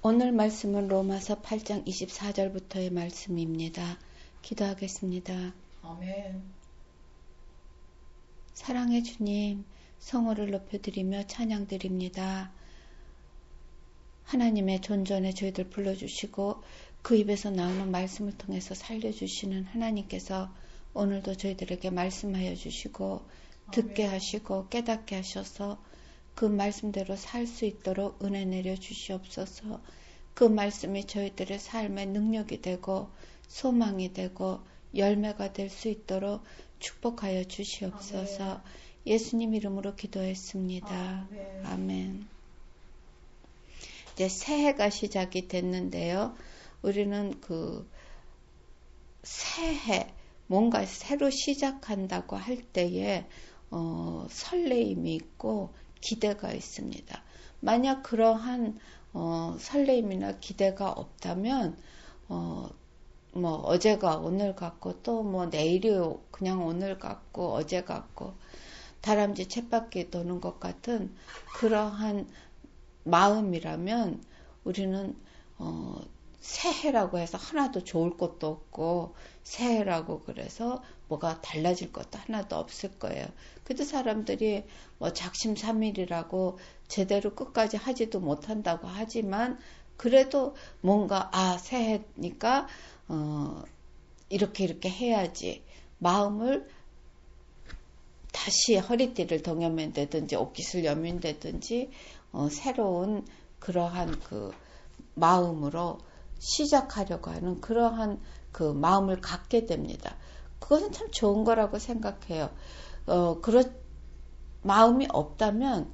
오늘 말씀은 로마서 8장 24절부터의 말씀입니다. 기도하겠습니다. 아멘. 사랑의 주님, 성호를 높여드리며 찬양드립니다. 하나님의 존전에 저희들 불러주시고 그 입에서 나오는 말씀을 통해서 살려주시는 하나님께서 오늘도 저희들에게 말씀하여 주시고 듣게 하시고 깨닫게 하셔서 그 말씀대로 살 수 있도록 은혜 내려 주시옵소서. 그 말씀이 저희들의 삶의 능력이 되고 소망이 되고 열매가 될 수 있도록 축복하여 주시옵소서. 아멘. 예수님 이름으로 기도했습니다. 아멘. 아멘. 이제 새해가 시작이 됐는데요. 우리는 그 새해 뭔가 새로 시작한다고 할 때에 설레임이 있고 기대가 있습니다. 만약 그러한 설레임이나 기대가 없다면 뭐 어제가 오늘 같고 또 뭐 내일이 그냥 오늘 같고 어제 같고 다람쥐 쳇바퀴 도는 것 같은 그러한 마음이라면 우리는 새해라고 해서 하나도 좋을 것도 없고 새해라고 그래서 뭐가 달라질 것도 하나도 없을 거예요. 그래도 사람들이 뭐 작심삼일이라고 제대로 끝까지 하지도 못한다고 하지만 그래도 뭔가 새해니까 이렇게 해야지 마음을 다시 허리띠를 동여맨다든지 옷깃을 여민다든지 새로운 그러한 그 마음으로 시작하려고 하는 그러한 그 마음을 갖게 됩니다. 그것은 참 좋은 거라고 생각해요. 그런 마음이 없다면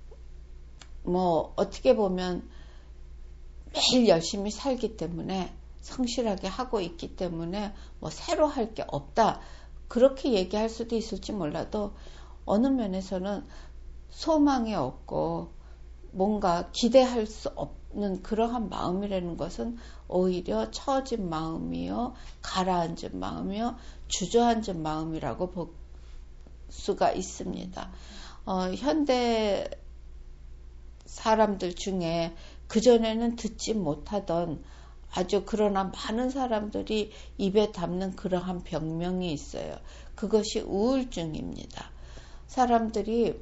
뭐 어떻게 보면 매일 열심히 살기 때문에 성실하게 하고 있기 때문에 뭐 새로 할 게 없다 그렇게 얘기할 수도 있을지 몰라도 어느 면에서는 소망이 없고 뭔가 기대할 수 없는 그러한 마음이라는 것은 오히려 처진 마음이요, 가라앉은 마음이요, 주저앉은 마음이라고 볼 수가 있습니다. 현대 사람들 중에 그전에는 듣지 못하던 아주 그러나 많은 사람들이 입에 담는 그러한 병명이 있어요. 그것이 우울증입니다. 사람들이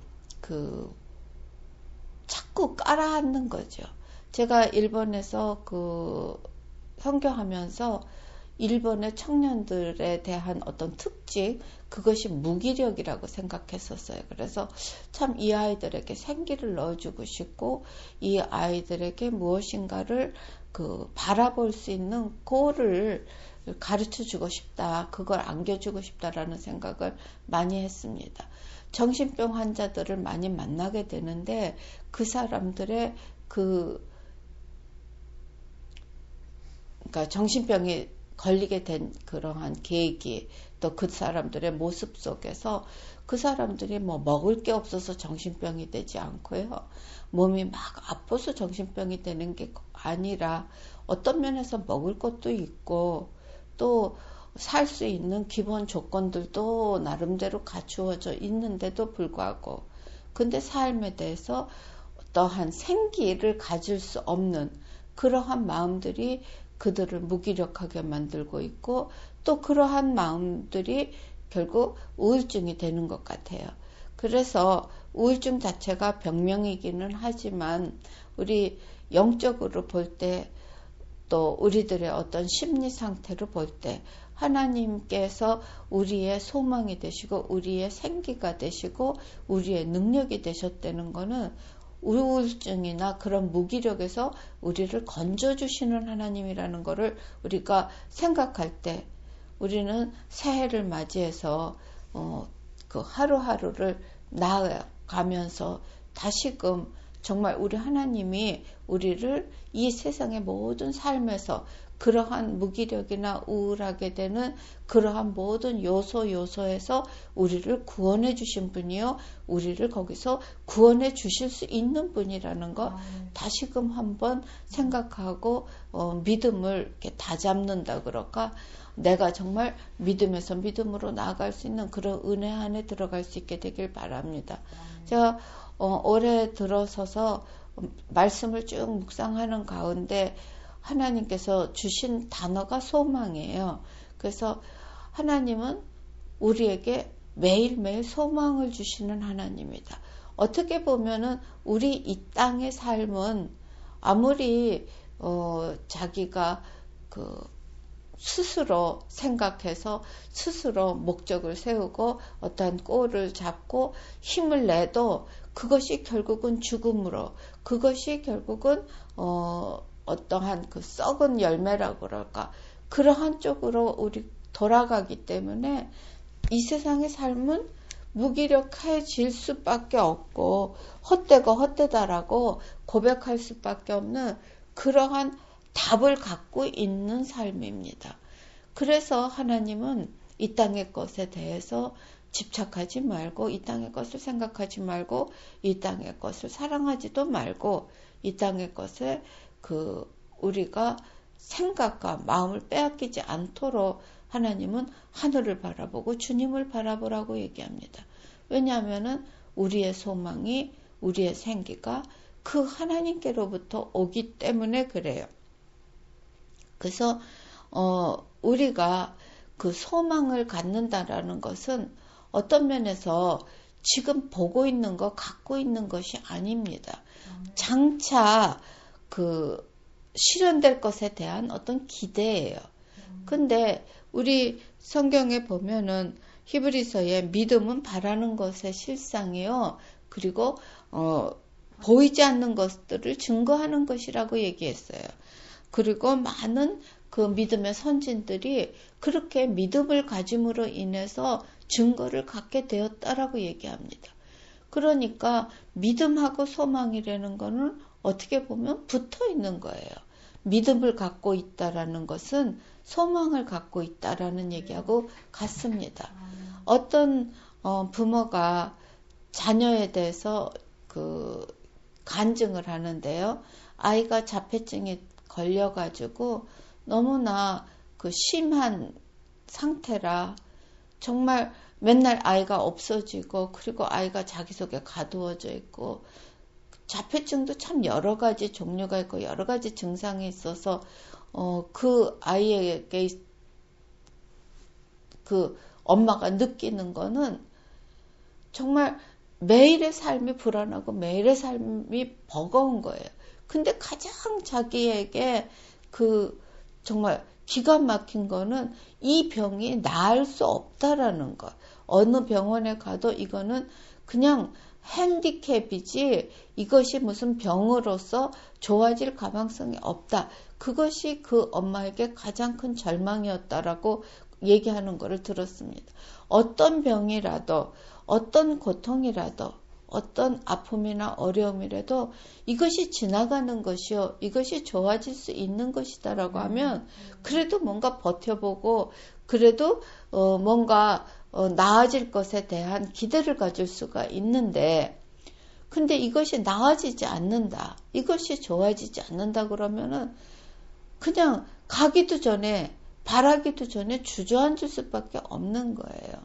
자꾸 깔아앉는 거죠. 제가 일본에서 선교하면서 일본의 청년들에 대한 어떤 특징, 그것이 무기력이라고 생각했었어요. 그래서 참 이 아이들에게 생기를 넣어주고 싶고 이 아이들에게 무엇인가를 바라볼 수 있는 그거를 가르쳐주고 싶다. 그걸 안겨주고 싶다라는 생각을 많이 했습니다. 정신병 환자들을 많이 만나게 되는데 그 사람들의 그러니까 정신병이 걸리게 된 그러한 계기 또 그 사람들의 모습 속에서 그 사람들이 뭐 먹을 게 없어서 정신병이 되지 않고요. 몸이 막 아파서 정신병이 되는 게 아니라 어떤 면에서 먹을 것도 있고 또 살 수 있는 기본 조건들도 나름대로 갖추어져 있는데도 불구하고 근데 삶에 대해서 어떠한 생기를 가질 수 없는 그러한 마음들이 그들을 무기력하게 만들고 있고 또 그러한 마음들이 결국 우울증이 되는 것 같아요. 그래서 우울증 자체가 병명이기는 하지만 우리 영적으로 볼 때 또 우리들의 어떤 심리 상태로 볼 때 하나님께서 우리의 소망이 되시고 우리의 생기가 되시고 우리의 능력이 되셨다는 거는 우울증이나 그런 무기력에서 우리를 건져주시는 하나님이라는 것을 우리가 생각할 때 우리는 새해를 맞이해서 그 하루하루를 나아가면서 다시금 정말 우리 하나님이 우리를 이 세상의 모든 삶에서 그러한 무기력이나 우울하게 되는 그러한 모든 요소에서 우리를 구원해 주신 분이요. 우리를 거기서 구원해 주실 수 있는 분이라는 거 다시금 한번 생각하고 믿음을 이렇게 다잡는다 그럴까? 내가 정말 믿음에서 믿음으로 나아갈 수 있는 그런 은혜 안에 들어갈 수 있게 되길 바랍니다. 제가 올해 들어서서 말씀을 쭉 묵상하는 가운데 하나님께서 주신 단어가 소망이에요. 그래서 하나님은 우리에게 매일매일 소망을 주시는 하나님이다. 어떻게 보면은 우리 이 땅의 삶은 아무리 자기가 스스로 생각해서 스스로 목적을 세우고 어떠한 골을 잡고 힘을 내도 그것이 결국은 죽음으로, 그것이 결국은 어떠한 그 썩은 열매라고 그럴까, 그러한 쪽으로 우리 돌아가기 때문에 이 세상의 삶은 무기력해질 수밖에 없고 헛되고 헛되다라고 고백할 수밖에 없는 그러한 답을 갖고 있는 삶입니다. 그래서 하나님은 이 땅의 것에 대해서 집착하지 말고, 이 땅의 것을 생각하지 말고, 이 땅의 것을 사랑하지도 말고, 이 땅의 것에 우리가 생각과 마음을 빼앗기지 않도록 하나님은 하늘을 바라보고 주님을 바라보라고 얘기합니다. 왜냐하면은 우리의 소망이, 우리의 생기가 그 하나님께로부터 오기 때문에 그래요. 그래서 우리가 그 소망을 갖는다라는 것은 어떤 면에서 지금 보고 있는 것, 갖고 있는 것이 아닙니다. 장차 실현될 것에 대한 어떤 기대예요. 근데 우리 성경에 보면은 히브리서에 믿음은 바라는 것의 실상이요. 그리고 보이지 않는 것들을 증거하는 것이라고 얘기했어요. 그리고 많은 그 믿음의 선진들이 그렇게 믿음을 가짐으로 인해서 증거를 갖게 되었다라고 얘기합니다. 그러니까 믿음하고 소망이라는 거는 어떻게 보면 붙어 있는 거예요. 믿음을 갖고 있다라는 것은 소망을 갖고 있다라는 얘기하고 같습니다. 어떤 부모가 자녀에 대해서 간증을 하는데요. 아이가 자폐증에 걸려가지고 너무나 심한 상태라 정말 맨날 아이가 없어지고, 그리고 아이가 자기 속에 가두어져 있고, 자폐증도 참 여러 가지 종류가 있고 여러 가지 증상이 있어서 그 아이에게 그 엄마가 느끼는 거는 정말 매일의 삶이 불안하고 매일의 삶이 버거운 거예요. 근데 가장 자기에게 정말 기가 막힌 거는 이 병이 나을 수 없다라는 것. 어느 병원에 가도 이거는 그냥 핸디캡이지 이것이 무슨 병으로서 좋아질 가망성이 없다. 그것이 그 엄마에게 가장 큰 절망이었다라고 얘기하는 것을 들었습니다. 어떤 병이라도, 어떤 고통이라도, 어떤 아픔이나 어려움이라도 이것이 지나가는 것이요, 이것이 좋아질 수 있는 것이다라고 하면 그래도 뭔가 버텨보고, 그래도 뭔가 나아질 것에 대한 기대를 가질 수가 있는데, 근데 이것이 나아지지 않는다, 이것이 좋아지지 않는다 그러면은 그냥 가기도 전에, 바라기도 전에 주저앉을 수밖에 없는 거예요.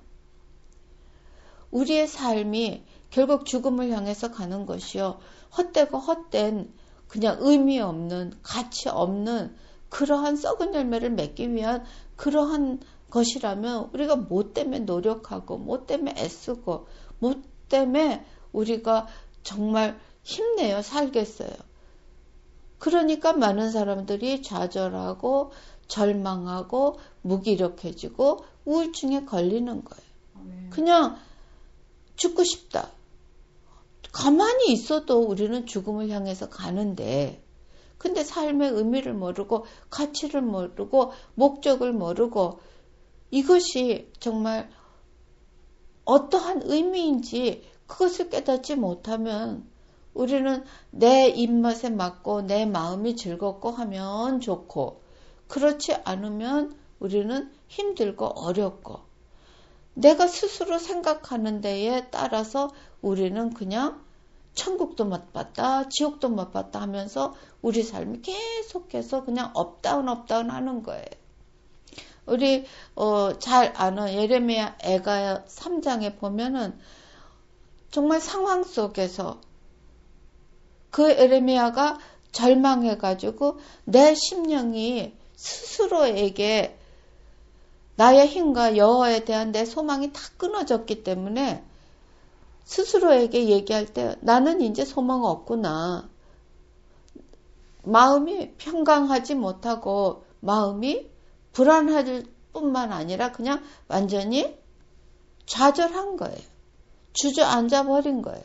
우리의 삶이 결국 죽음을 향해서 가는 것이요, 헛되고 헛된 그냥 의미 없는, 가치 없는 그러한 썩은 열매를 맺기 위한 그러한 것이라면 우리가 뭐 때문에 노력하고, 뭐 때문에 애쓰고, 뭐 때문에 우리가 정말 힘내어 살겠어요. 그러니까 많은 사람들이 좌절하고 절망하고 무기력해지고 우울증에 걸리는 거예요. 그냥 죽고 싶다. 가만히 있어도 우리는 죽음을 향해서 가는데, 근데 삶의 의미를 모르고 가치를 모르고 목적을 모르고 이것이 정말 어떠한 의미인지 그것을 깨닫지 못하면 우리는 내 입맛에 맞고 내 마음이 즐겁고 하면 좋고, 그렇지 않으면 우리는 힘들고 어렵고, 내가 스스로 생각하는 데에 따라서 우리는 그냥 천국도 못 봤다, 지옥도 못 봤다 하면서 우리 삶이 계속해서 그냥 업다운 하는 거예요. 우리 잘 아는 예레미야 애가 3장에 보면은 정말 상황 속에서 그 에레미야가 절망해가지고 내 심령이 스스로에게 나의 힘과 여호와에 대한 내 소망이 다 끊어졌기 때문에 스스로에게 얘기할 때 나는 이제 소망 없구나. 마음이 평강하지 못하고 마음이 불안할 뿐만 아니라 그냥 완전히 좌절한 거예요. 주저앉아 버린 거예요.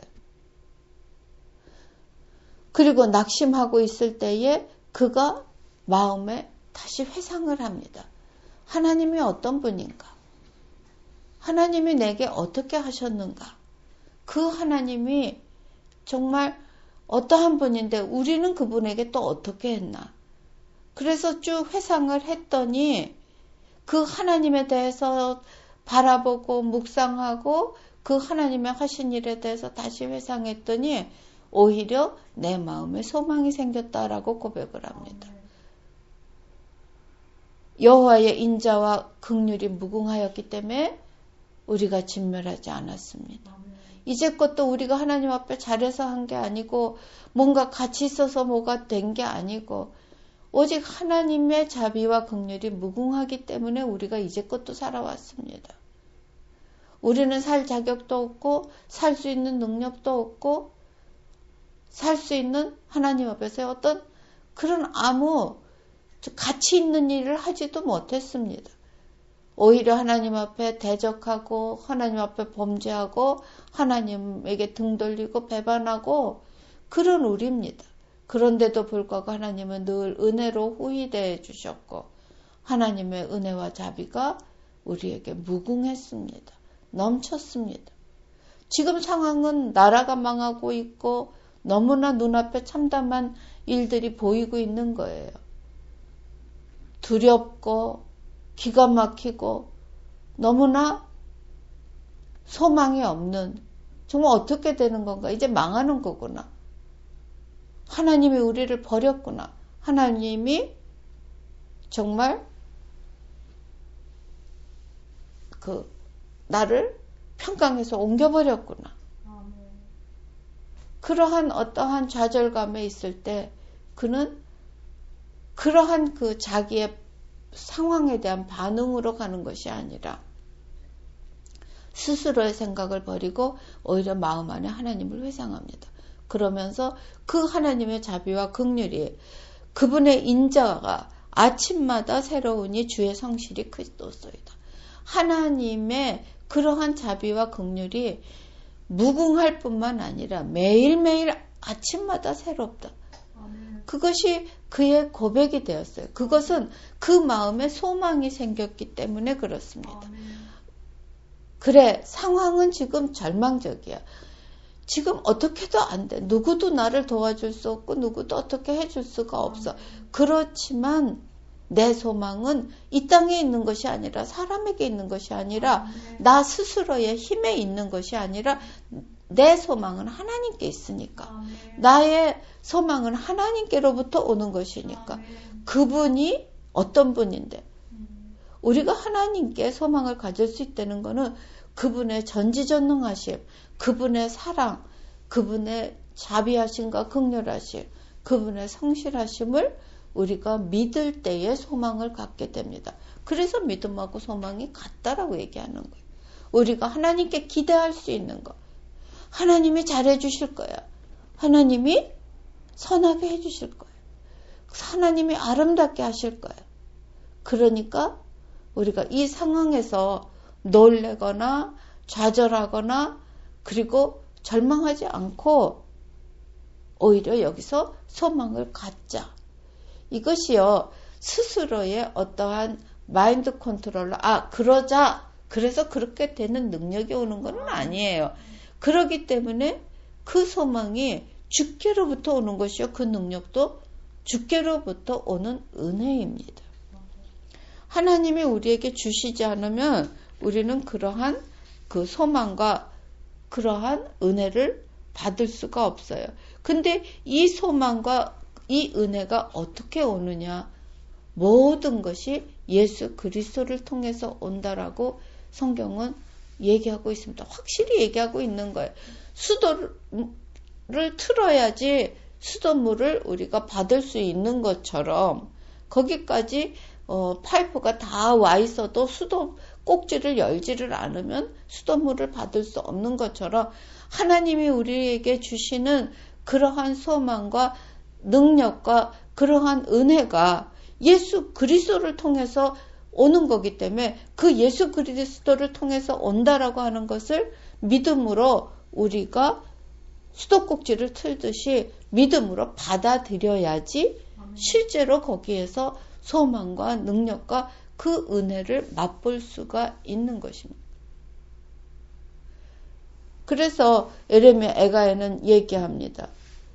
그리고 낙심하고 있을 때에 그가 마음에 다시 회상을 합니다. 하나님이 어떤 분인가? 하나님이 내게 어떻게 하셨는가? 그 하나님이 정말 어떠한 분인데 우리는 그분에게 또 어떻게 했나? 그래서 쭉 회상을 했더니 그 하나님에 대해서 바라보고 묵상하고 그 하나님의 하신 일에 대해서 다시 회상했더니 오히려 내 마음에 소망이 생겼다라고 고백을 합니다. 여호와의 인자와 긍휼이 무궁하였기 때문에 우리가 진멸하지 않았습니다. 이제껏 또 우리가 하나님 앞에 잘해서 한 게 아니고 뭔가 같이 있어서 뭐가 된 게 아니고 오직 하나님의 자비와 긍휼이 무궁하기 때문에 우리가 이제껏도 살아왔습니다. 우리는 살 자격도 없고 살 수 있는 능력도 없고 살 수 있는 하나님 앞에서 어떤 그런 아무 가치 있는 일을 하지도 못했습니다. 오히려 하나님 앞에 대적하고 하나님 앞에 범죄하고 하나님에게 등 돌리고 배반하고 그런 우리입니다. 그런데도 불구하고 하나님은 늘 은혜로 후히대해 주셨고 하나님의 은혜와 자비가 우리에게 무궁했습니다. 넘쳤습니다. 지금 상황은 나라가 망하고 있고 너무나 눈앞에 참담한 일들이 보이고 있는 거예요. 두렵고 기가 막히고 너무나 소망이 없는 정말 어떻게 되는 건가? 이제 망하는 거구나. 하나님이 우리를 버렸구나. 하나님이 정말 나를 평강에서 옮겨버렸구나. 그러한 어떠한 좌절감에 있을 때 그는 그러한 그 자기의 상황에 대한 반응으로 가는 것이 아니라 스스로의 생각을 버리고 오히려 마음 안에 하나님을 회상합니다. 그러면서 그 하나님의 자비와 긍휼이 그분의 인자가 아침마다 새로우니 주의 성실이 크리스도소이다. 하나님의 그러한 자비와 긍휼이 무궁할 뿐만 아니라 매일매일 아침마다 새롭다. 그것이 그의 고백이 되었어요. 그것은 그 마음에 소망이 생겼기 때문에 그렇습니다. 그래, 상황은 지금 절망적이야. 지금 어떻게도 안 돼. 누구도 나를 도와줄 수 없고 누구도 어떻게 해줄 수가 없어. 그렇지만 내 소망은 이 땅에 있는 것이 아니라 사람에게 있는 것이 아니라 나 스스로의 힘에 있는 것이 아니라 내 소망은 하나님께 있으니까. 나의 소망은 하나님께로부터 오는 것이니까. 그분이 어떤 분인데 우리가 하나님께 소망을 가질 수 있다는 것은 그분의 전지전능하심, 그분의 사랑, 그분의 자비하심과 긍휼하심, 그분의 성실하심을 우리가 믿을 때에 소망을 갖게 됩니다. 그래서 믿음하고 소망이 같다라고 얘기하는 거예요. 우리가 하나님께 기대할 수 있는 것. 하나님이 잘해 주실 거야. 하나님이 선하게 해 주실 거예요. 하나님이 아름답게 하실 거예요. 그러니까 우리가 이 상황에서 놀래거나 좌절하거나 그리고 절망하지 않고 오히려 여기서 소망을 갖자. 이것이요, 스스로의 어떠한 마인드 컨트롤러, 그러자. 그래서 그렇게 되는 능력이 오는 건 아니에요. 그렇기 때문에 그 소망이 주께로부터 오는 것이요. 그 능력도 주께로부터 오는 은혜입니다. 하나님이 우리에게 주시지 않으면 우리는 그러한 그 소망과 그러한 은혜를 받을 수가 없어요. 근데 이 소망과 이 은혜가 어떻게 오느냐? 모든 것이 예수 그리스도를 통해서 온다라고 성경은 얘기하고 있습니다. 확실히 얘기하고 있는 거예요. 수도를 틀어야지 수돗물을 우리가 받을 수 있는 것처럼 거기까지 파이프가 다 와 있어도 수도 꼭지를 열지를 않으면 수돗물을 받을 수 없는 것처럼 하나님이 우리에게 주시는 그러한 소망과 능력과 그러한 은혜가 예수 그리스도를 통해서 오는 거기 때문에 그 예수 그리스도를 통해서 온다라고 하는 것을 믿음으로 우리가 수도꼭지를 틀듯이 믿음으로 받아들여야지 실제로 거기에서 소망과 능력과 그 은혜를 맛볼 수가 있는 것입니다. 그래서 에레미야 에가야는 얘기합니다.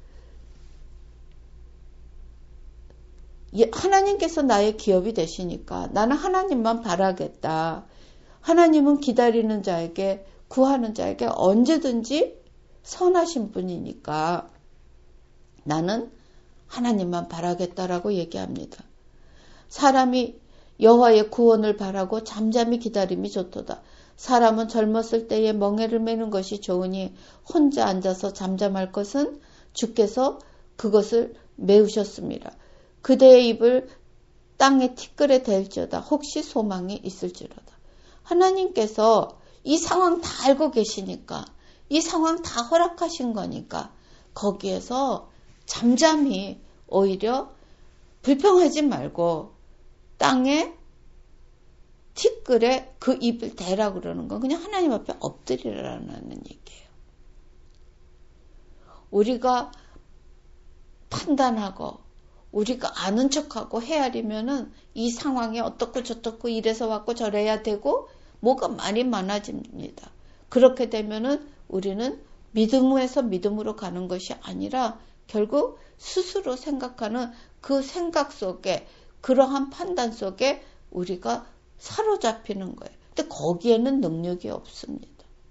하나님께서 나의 기업이 되시니까 나는 하나님만 바라겠다. 하나님은 기다리는 자에게 구하는 자에게 언제든지 선하신 분이니까 나는 하나님만 바라겠다라고 얘기합니다. 사람이 여호와의 구원을 바라고 잠잠히 기다림이 좋도다. 사람은 젊었을 때에 멍에를 매는 것이 좋으니 혼자 앉아서 잠잠할 것은 주께서 그것을 메우셨습니다. 그대의 입을 땅의 티끌에 댈지어다. 혹시 소망이 있을지로다. 하나님께서 이 상황 다 알고 계시니까 이 상황 다 허락하신 거니까 거기에서 잠잠히 오히려 불평하지 말고 땅에 티끌에 그 입을 대라고 그러는 건 그냥 하나님 앞에 엎드리라는 얘기예요. 우리가 판단하고 우리가 아는 척하고 헤아리면은 이 상황에 어떻고 저떻고 이래서 왔고 저래야 되고 뭐가 말이 많아집니다. 그렇게 되면은 우리는 믿음에서 믿음으로 가는 것이 아니라 결국 스스로 생각하는 그 생각 속에 그러한 판단 속에 우리가 사로잡히는 거예요. 근데 거기에는 능력이 없습니다.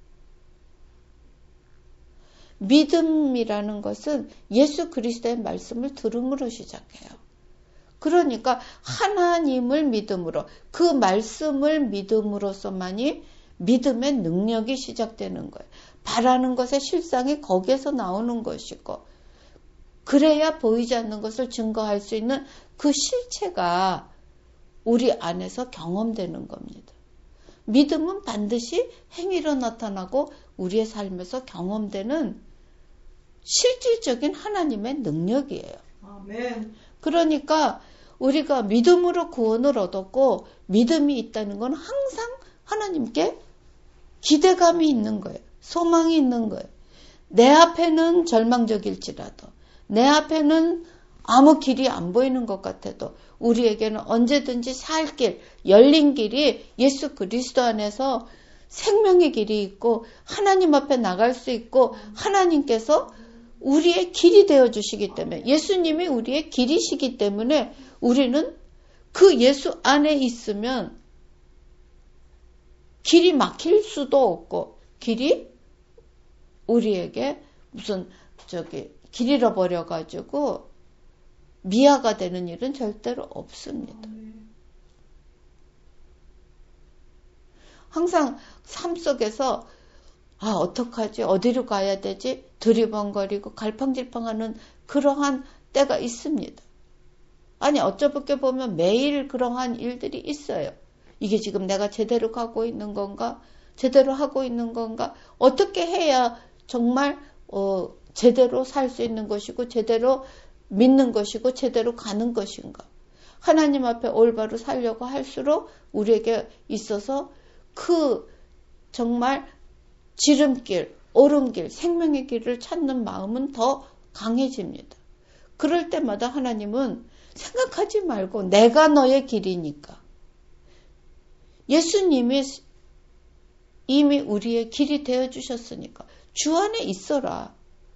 믿음이라는 것은 예수 그리스도의 말씀을 들음으로 시작해요. 그러니까 하나님을 믿음으로 그 말씀을 믿음으로서만이 믿음의 능력이 시작되는 거예요. 바라는 것의 실상이 거기에서 나오는 것이고 그래야 보이지 않는 것을 증거할 수 있는 그 실체가 우리 안에서 경험되는 겁니다. 믿음은 반드시 행위로 나타나고 우리의 삶에서 경험되는 실질적인 하나님의 능력이에요. 아멘. 그러니까 우리가 믿음으로 구원을 얻었고 믿음이 있다는 건 항상 하나님께 기대감이 있는 거예요. 소망이 있는 거예요. 내 앞에는 절망적일지라도 내 앞에는 아무 길이 안 보이는 것 같아도 우리에게는 언제든지 살 길, 열린 길이 예수 그리스도 안에서 생명의 길이 있고 하나님 앞에 나갈 수 있고 하나님께서 우리의 길이 되어주시기 때문에 예수님이 우리의 길이시기 때문에 우리는 그 예수 안에 있으면 길이 막힐 수도 없고 길이 우리에게 무슨 길 잃어버려가지고 미아가 되는 일은 절대로 없습니다. 항상 삶 속에서 어떡하지? 어디로 가야 되지? 두리번거리고 갈팡질팡하는 그러한 때가 있습니다. 아니 어쩌게 보면 매일 그러한 일들이 있어요. 이게 지금 내가 제대로 가고 있는 건가? 제대로 하고 있는 건가? 어떻게 해야 정말 제대로 살 수 있는 것이고 제대로 믿는 것이고 제대로 가는 것인가? 하나님 앞에 올바로 살려고 할수록 우리에게 있어서 그 정말 지름길, 오른길, 생명의 길을 찾는 마음은 더 강해집니다. 그럴 때마다 하나님은 생각하지 말고 내가 너의 길이니까. 예수님이 이미 우리의 길이 되어주셨으니까 주 안에 있어라.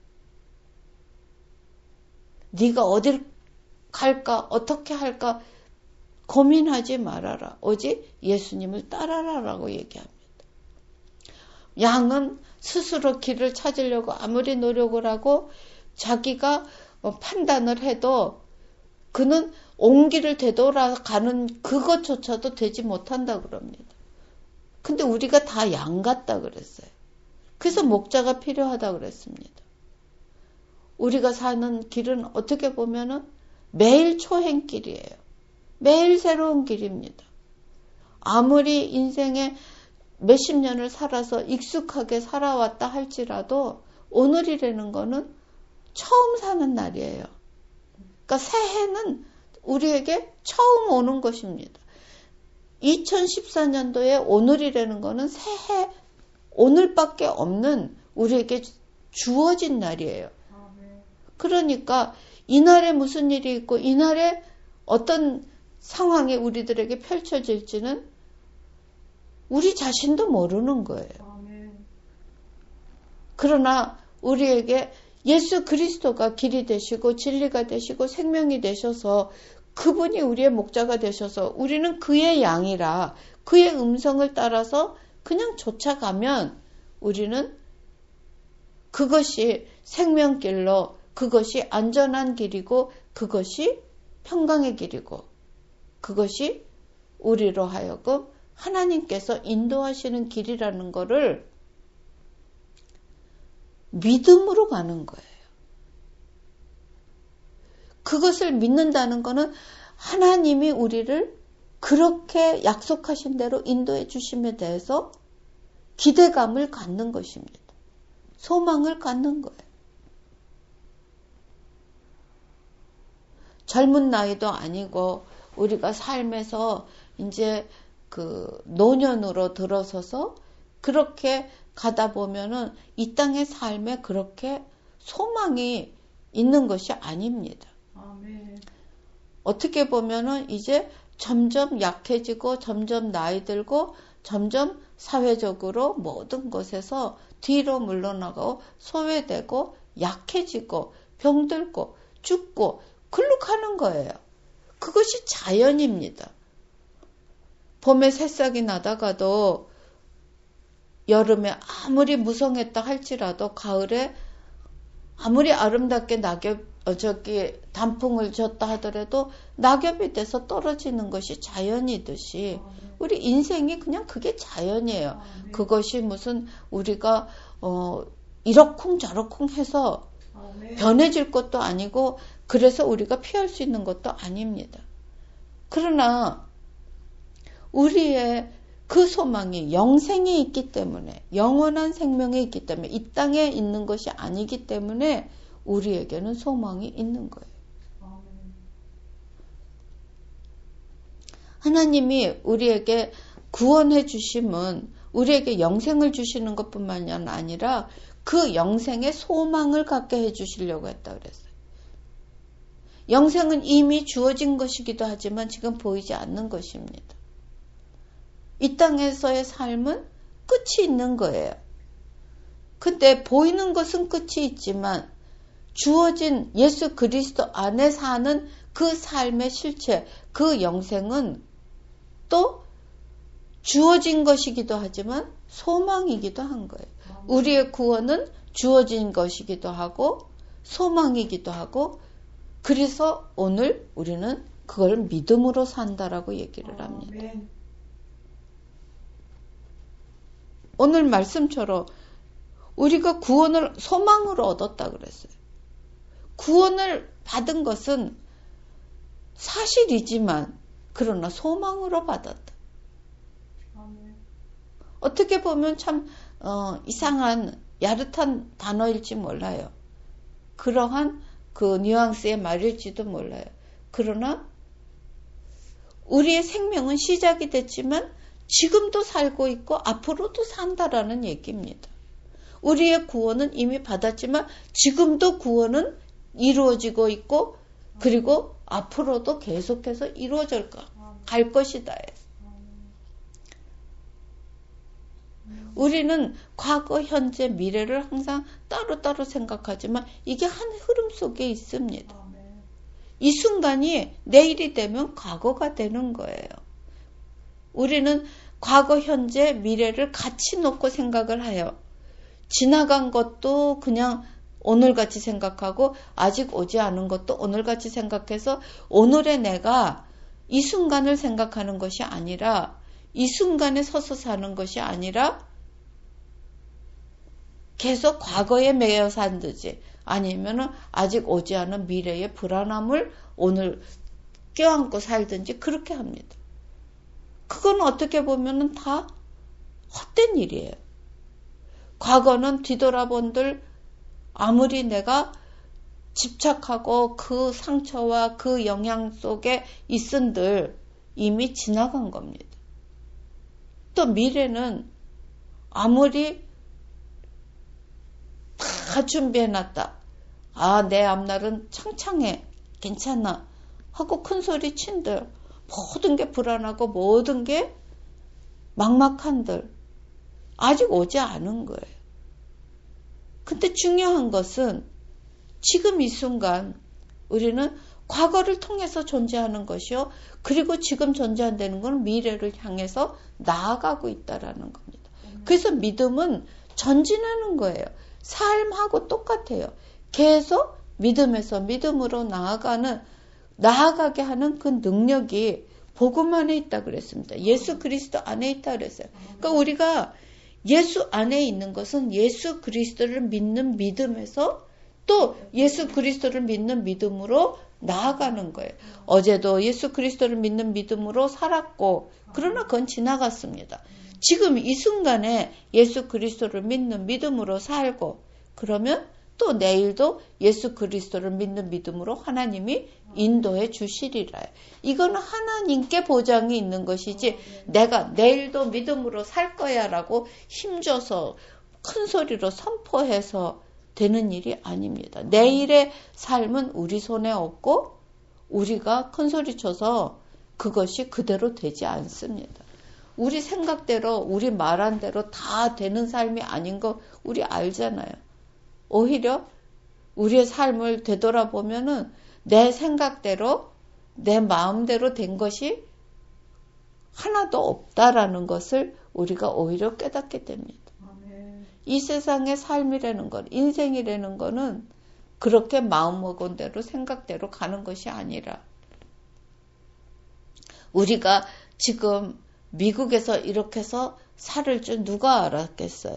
네가 어딜 갈까 어떻게 할까 고민하지 말아라. 오직 예수님을 따라라라고 얘기합니다. 양은 스스로 길을 찾으려고 아무리 노력을 하고 자기가 판단을 해도 그는 온 길을 되돌아가는 그것조차도 되지 못한다 그럽니다. 근데 우리가 다 양 같다 그랬어요. 그래서 목자가 필요하다 그랬습니다. 우리가 사는 길은 어떻게 보면은 매일 초행길이에요. 매일 새로운 길입니다. 아무리 인생에 몇십 년을 살아서 익숙하게 살아왔다 할지라도 오늘이라는 거는 처음 사는 날이에요. 그러니까 새해는 우리에게 처음 오는 것입니다. 2014년도에 오늘이라는 거는 새해 오늘밖에 없는 우리에게 주어진 날이에요. 그러니까 이날에 무슨 일이 있고 이날에 어떤 상황이 우리들에게 펼쳐질지는 우리 자신도 모르는 거예요. 그러나 우리에게 예수 그리스도가 길이 되시고 진리가 되시고 생명이 되셔서 그분이 우리의 목자가 되셔서 우리는 그의 양이라 그의 음성을 따라서 그냥 쫓아가면 우리는 그것이 생명길로 그것이 안전한 길이고 그것이 평강의 길이고 그것이 우리로 하여금 하나님께서 인도하시는 길이라는 것을 믿음으로 가는 거예요. 그것을 믿는다는 것은 하나님이 우리를 그렇게 약속하신 대로 인도해 주심에 대해서 기대감을 갖는 것입니다. 소망을 갖는 거예요. 젊은 나이도 아니고 우리가 삶에서 이제 그 노년으로 들어서서 그렇게 가다 보면은 이 땅의 삶에 그렇게 소망이 있는 것이 아닙니다. 아멘. 어떻게 보면은 이제 점점 약해지고 점점 나이 들고 점점 사회적으로 모든 것에서 뒤로 물러나고 소외되고 약해지고 병들고 죽고 글로 가는 거예요. 그것이 자연입니다. 봄에 새싹이 나다가도 여름에 아무리 무성했다 할지라도 가을에 아무리 아름답게 단풍을 졌다 하더라도 낙엽이 돼서 떨어지는 것이 자연이듯이 우리 인생이 그냥 그게 자연이에요. 그것이 무슨 우리가 이러쿵저러쿵 해서 변해질 것도 아니고 그래서 우리가 피할 수 있는 것도 아닙니다. 그러나 우리의 그 소망이 영생에 있기 때문에 영원한 생명에 있기 때문에 이 땅에 있는 것이 아니기 때문에 우리에게는 소망이 있는 거예요. 하나님이 우리에게 구원해 주심은 우리에게 영생을 주시는 것뿐만이 아니라 그 영생의 소망을 갖게 해 주시려고 했다 그랬어요. 영생은 이미 주어진 것이기도 하지만 지금 보이지 않는 것입니다. 이 땅에서의 삶은 끝이 있는 거예요. 근데 보이는 것은 끝이 있지만 주어진 예수 그리스도 안에 사는 그 삶의 실체, 그 영생은 또 주어진 것이기도 하지만 소망이기도 한 거예요. 우리의 구원은 주어진 것이기도 하고 소망이기도 하고 그래서 오늘 우리는 그걸 믿음으로 산다라고 얘기를 합니다. 오늘 말씀처럼 우리가 구원을 소망으로 얻었다 그랬어요. 구원을 받은 것은 사실이지만 그러나 소망으로 받았다. 어떻게 보면 참 이상한 야릇한 단어일지 몰라요. 그러한 그 뉘앙스의 말일지도 몰라요. 그러나 우리의 생명은 시작이 됐지만 지금도 살고 있고 앞으로도 산다라는 얘기입니다. 우리의 구원은 이미 받았지만 지금도 구원은 이루어지고 있고 그리고 앞으로도 계속해서 이루어질 갈 것이다. 우리는 과거, 현재, 미래를 항상 따로따로 생각하지만 이게 한 흐름 속에 있습니다. 이 순간이 내일이 되면 과거가 되는 거예요. 우리는 과거, 현재, 미래를 같이 놓고 생각을 해요. 지나간 것도 그냥 오늘같이 생각하고 아직 오지 않은 것도 오늘같이 생각해서 오늘의 내가 이 순간을 생각하는 것이 아니라 이 순간에 서서 사는 것이 아니라 계속 과거에 매여 산듯이 아니면은 아직 오지 않은 미래의 불안함을 오늘 껴안고 살든지 그렇게 합니다. 그건 어떻게 보면은 다 헛된 일이에요. 과거는 뒤돌아본들 아무리 내가 집착하고 그 상처와 그 영향 속에 있은들 이미 지나간 겁니다. 또 미래는 아무리 다 준비해놨다. 아, 내 앞날은 창창해. 괜찮아. 하고 큰 소리 친들. 모든 게 불안하고 모든 게 막막한들. 아직 오지 않은 거예요. 근데 중요한 것은 지금 이 순간 우리는 과거를 통해서 존재하는 것이요. 그리고 지금 존재한다는 건 미래를 향해서 나아가고 있다라는 겁니다. 그래서 믿음은 전진하는 거예요. 삶하고 똑같아요. 계속 믿음에서 믿음으로 나아가게 하는 그 능력이 복음 안에 있다 그랬습니다. 예수 그리스도 안에 있다 그랬어요. 그러니까 우리가 예수 안에 있는 것은 예수 그리스도를 믿는 믿음에서 또 예수 그리스도를 믿는 믿음으로 나아가는 거예요. 어제도 예수 그리스도를 믿는 믿음으로 살았고 그러나 그건 지나갔습니다. 지금 이 순간에 예수 그리스도를 믿는 믿음으로 살고 그러면 또 내일도 예수 그리스도를 믿는 믿음으로 하나님이 인도해 주시리라. 이거는 하나님께 보장이 있는 것이지 내가 내일도 믿음으로 살 거야 라고 힘줘서 큰 소리로 선포해서 되는 일이 아닙니다. 내일의 삶은 우리 손에 없고 우리가 큰 소리 쳐서 그것이 그대로 되지 않습니다. 우리 생각대로 우리 말한 대로 다 되는 삶이 아닌 거 우리 알잖아요. 오히려 우리의 삶을 되돌아보면은 내 생각대로 내 마음대로 된 것이 하나도 없다라는 것을 우리가 오히려 깨닫게 됩니다. 이 세상의 삶이라는 것, 인생이라는 거는 그렇게 마음먹은 대로 생각대로 가는 것이 아니라 우리가 지금 미국에서 이렇게 해서 살을 줄 누가 알았겠어요?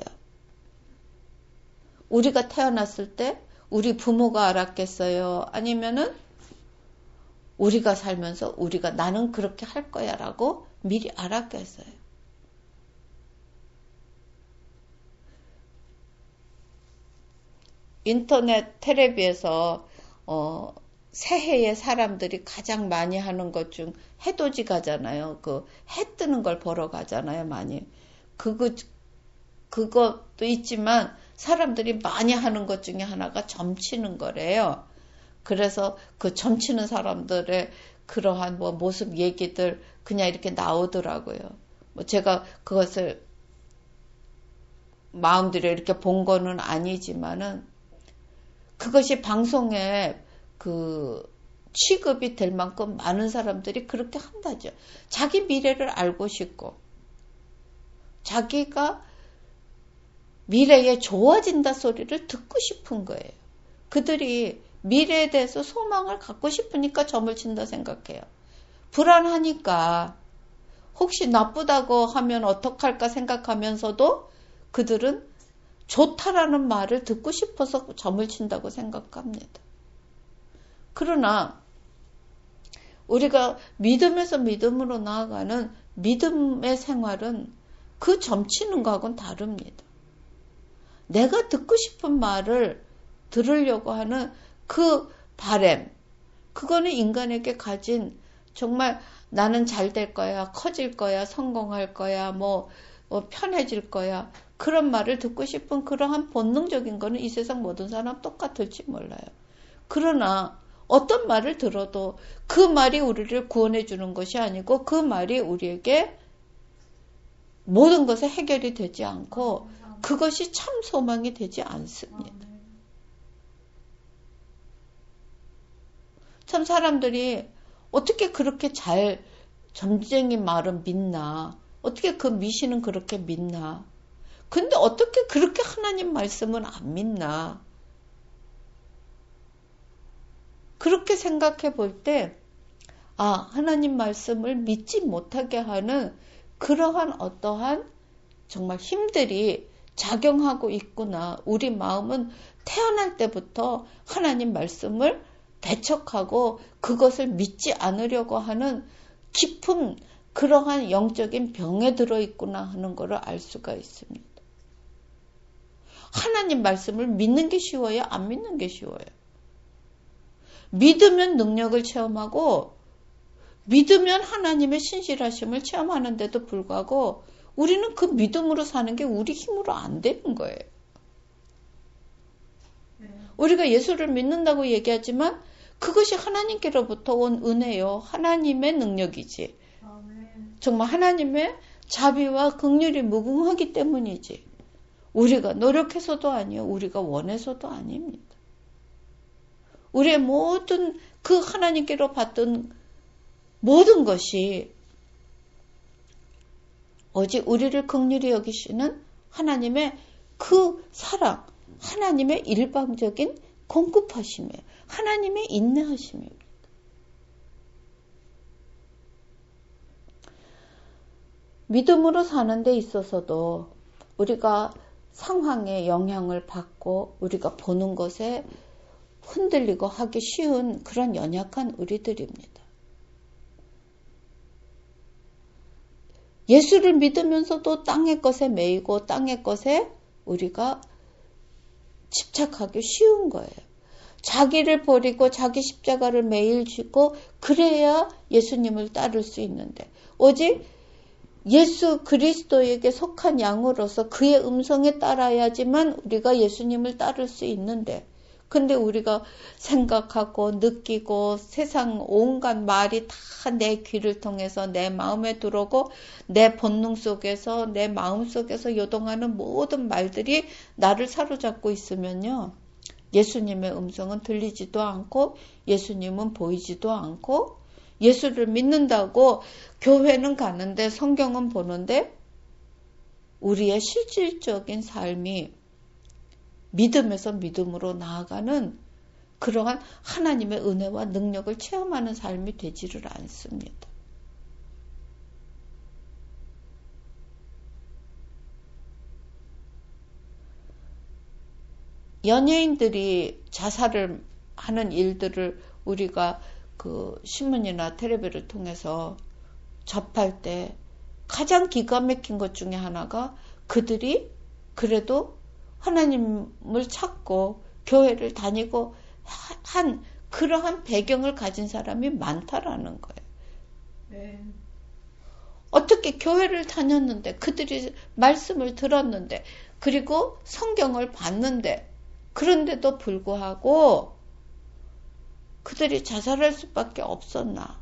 우리가 태어났을 때 우리 부모가 알았겠어요? 아니면은 우리가 살면서 우리가 나는 그렇게 할 거야 라고 미리 알았겠어요? 인터넷 텔레비에서 새해에 사람들이 가장 많이 하는 것 중 해돋이 가잖아요. 그 해 뜨는 걸 보러 가잖아요. 많이. 그것도 있지만 사람들이 많이 하는 것 중에 하나가 점치는 거래요. 그래서 그 점치는 사람들의 그러한 뭐 모습 얘기들 그냥 이렇게 나오더라고요. 뭐 제가 그것을 마음대로 이렇게 본 거는 아니지만은 그것이 방송에 취급이 될 만큼 많은 사람들이 그렇게 한다죠. 자기 미래를 알고 싶고 자기가 미래에 좋아진다 소리를 듣고 싶은 거예요. 그들이 미래에 대해서 소망을 갖고 싶으니까 점을 친다 생각해요. 불안하니까 혹시 나쁘다고 하면 어떡할까 생각하면서도 그들은 좋다라는 말을 듣고 싶어서 점을 친다고 생각합니다. 그러나 우리가 믿음에서 믿음으로 나아가는 믿음의 생활은 그 점치는 거하고는 다릅니다. 내가 듣고 싶은 말을 들으려고 하는 그 바람, 그거는 인간에게 가진 정말 나는 잘 될 거야, 커질 거야, 성공할 거야, 편해질 거야. 그런 말을 듣고 싶은 그러한 본능적인 거는 이 세상 모든 사람 똑같을지 몰라요. 그러나 어떤 말을 들어도 그 말이 우리를 구원해 주는 것이 아니고 그 말이 우리에게 모든 것에 해결이 되지 않고 그것이 참 소망이 되지 않습니다. 참 사람들이 어떻게 그렇게 잘 점쟁이 말은 믿나? 어떻게 그 미신은 그렇게 믿나? 근데 어떻게 그렇게 하나님 말씀은 안 믿나? 그렇게 생각해 볼 때, 하나님 말씀을 믿지 못하게 하는 그러한 어떠한 정말 힘들이 작용하고 있구나. 우리 마음은 태어날 때부터 하나님 말씀을 배척하고 그것을 믿지 않으려고 하는 깊은 그러한 영적인 병에 들어있구나 하는 것을 알 수가 있습니다. 하나님 말씀을 믿는 게 쉬워요? 안 믿는 게 쉬워요? 믿으면 능력을 체험하고 믿으면 하나님의 신실하심을 체험하는데도 불구하고 우리는 그 믿음으로 사는 게 우리 힘으로 안 되는 거예요. 우리가 예수를 믿는다고 얘기하지만 그것이 하나님께로부터 온 은혜요. 하나님의 능력이지. 정말 하나님의 자비와 긍휼이 무궁하기 때문이지. 우리가 노력해서도 아니요. 우리가 원해서도 아닙니다. 우리의 모든 그 하나님께로 받던 모든 것이 오직 우리를 긍휼히 여기시는 하나님의 그 사랑, 하나님의 일방적인 공급하심이에요. 하나님의 인내하심입니다. 믿음으로 사는 데 있어서도 우리가 상황에 영향을 받고 우리가 보는 것에 흔들리고 하기 쉬운 그런 연약한 우리들입니다. 예수를 믿으면서도 땅의 것에 매이고 땅의 것에 우리가 집착하기 쉬운 거예요. 자기를 버리고 자기 십자가를 매일 지고 그래야 예수님을 따를 수 있는데 오직 예수 그리스도에게 속한 양으로서 그의 음성에 따라야지만 우리가 예수님을 따를 수 있는데 근데 우리가 생각하고 느끼고 세상 온갖 말이 다 내 귀를 통해서 내 마음에 들어오고 내 본능 속에서 내 마음 속에서 요동하는 모든 말들이 나를 사로잡고 있으면요. 예수님의 음성은 들리지도 않고 예수님은 보이지도 않고 예수를 믿는다고 교회는 가는데 성경은 보는데 우리의 실질적인 삶이 믿음에서 믿음으로 나아가는 그러한 하나님의 은혜와 능력을 체험하는 삶이 되지를 않습니다. 연예인들이 자살을 하는 일들을 우리가 그 신문이나 텔레비를 통해서 접할 때 가장 기가 막힌 것 중에 하나가 그들이 그래도 하나님을 찾고 교회를 다니고 한 그러한 배경을 가진 사람이 많다라는 거예요. 네. 어떻게 교회를 다녔는데 그들이 말씀을 들었는데 그리고 성경을 봤는데 그런데도 불구하고 그들이 자살할 수밖에 없었나?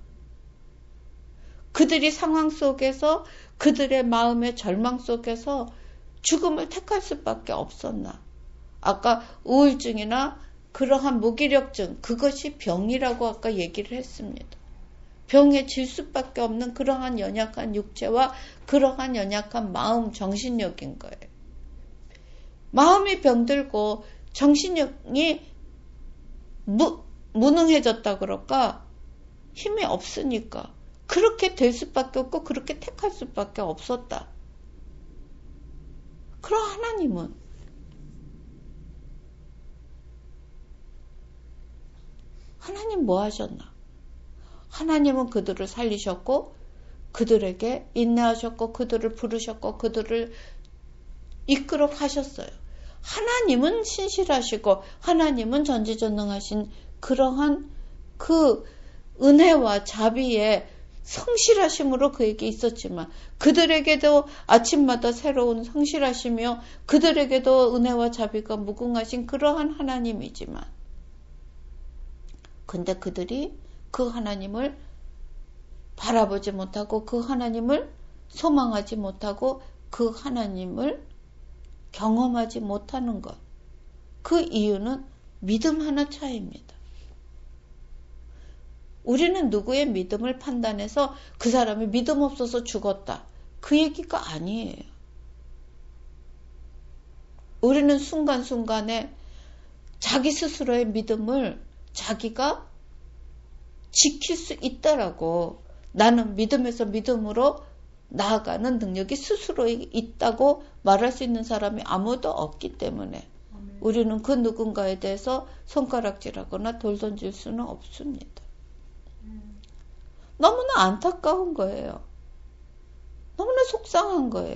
그들이 상황 속에서 그들의 마음의 절망 속에서 죽음을 택할 수밖에 없었나? 아까 우울증이나 그러한 무기력증 그것이 병이라고 아까 얘기를 했습니다. 병에 질 수밖에 없는 그러한 연약한 육체와 그러한 연약한 마음, 정신력인 거예요. 마음이 병들고 정신력이 무능해졌다 그럴까? 힘이 없으니까 그렇게 될 수밖에 없고 그렇게 택할 수밖에 없었다. 그럼 하나님은 하나님 뭐 하셨나? 하나님은 그들을 살리셨고 그들에게 인내하셨고 그들을 부르셨고 그들을 이끌어 가셨어요. 하나님은 신실하시고 하나님은 전지전능하신 그러한 그 은혜와 자비의 성실하심으로 그에게 있었지만 그들에게도 아침마다 새로운 성실하시며 그들에게도 은혜와 자비가 무궁하신 그러한 하나님이지만 근데 그들이 그 하나님을 바라보지 못하고 그 하나님을 소망하지 못하고 그 하나님을 경험하지 못하는 것. 그 이유는 믿음 하나 차이입니다. 우리는 누구의 믿음을 판단해서 그 사람이 믿음 없어서 죽었다. 그 얘기가 아니에요. 우리는 순간순간에 자기 스스로의 믿음을 자기가 지킬 수 있다라고 나는 믿음에서 믿음으로 나아가는 능력이 스스로 있다고 말할 수 있는 사람이 아무도 없기 때문에 우리는 그 누군가에 대해서 손가락질하거나 돌 던질 수는 없습니다. 너무나 안타까운 거예요. 너무나 속상한 거예요.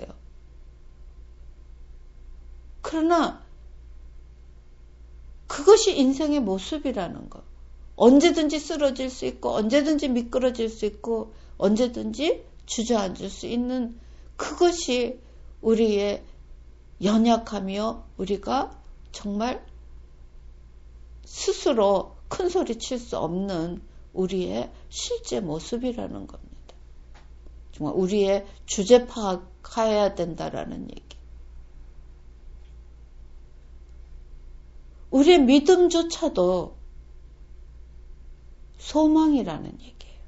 그러나 그것이 인생의 모습이라는 거. 언제든지 쓰러질 수 있고 언제든지 미끄러질 수 있고 언제든지 주저앉을 수 있는 그것이 우리의 연약하며 우리가 정말 스스로 큰 소리 칠 수 없는 우리의 실제 모습이라는 겁니다. 정말 우리의 주제 파악해야 된다라는 얘기. 우리의 믿음조차도 소망이라는 얘기예요.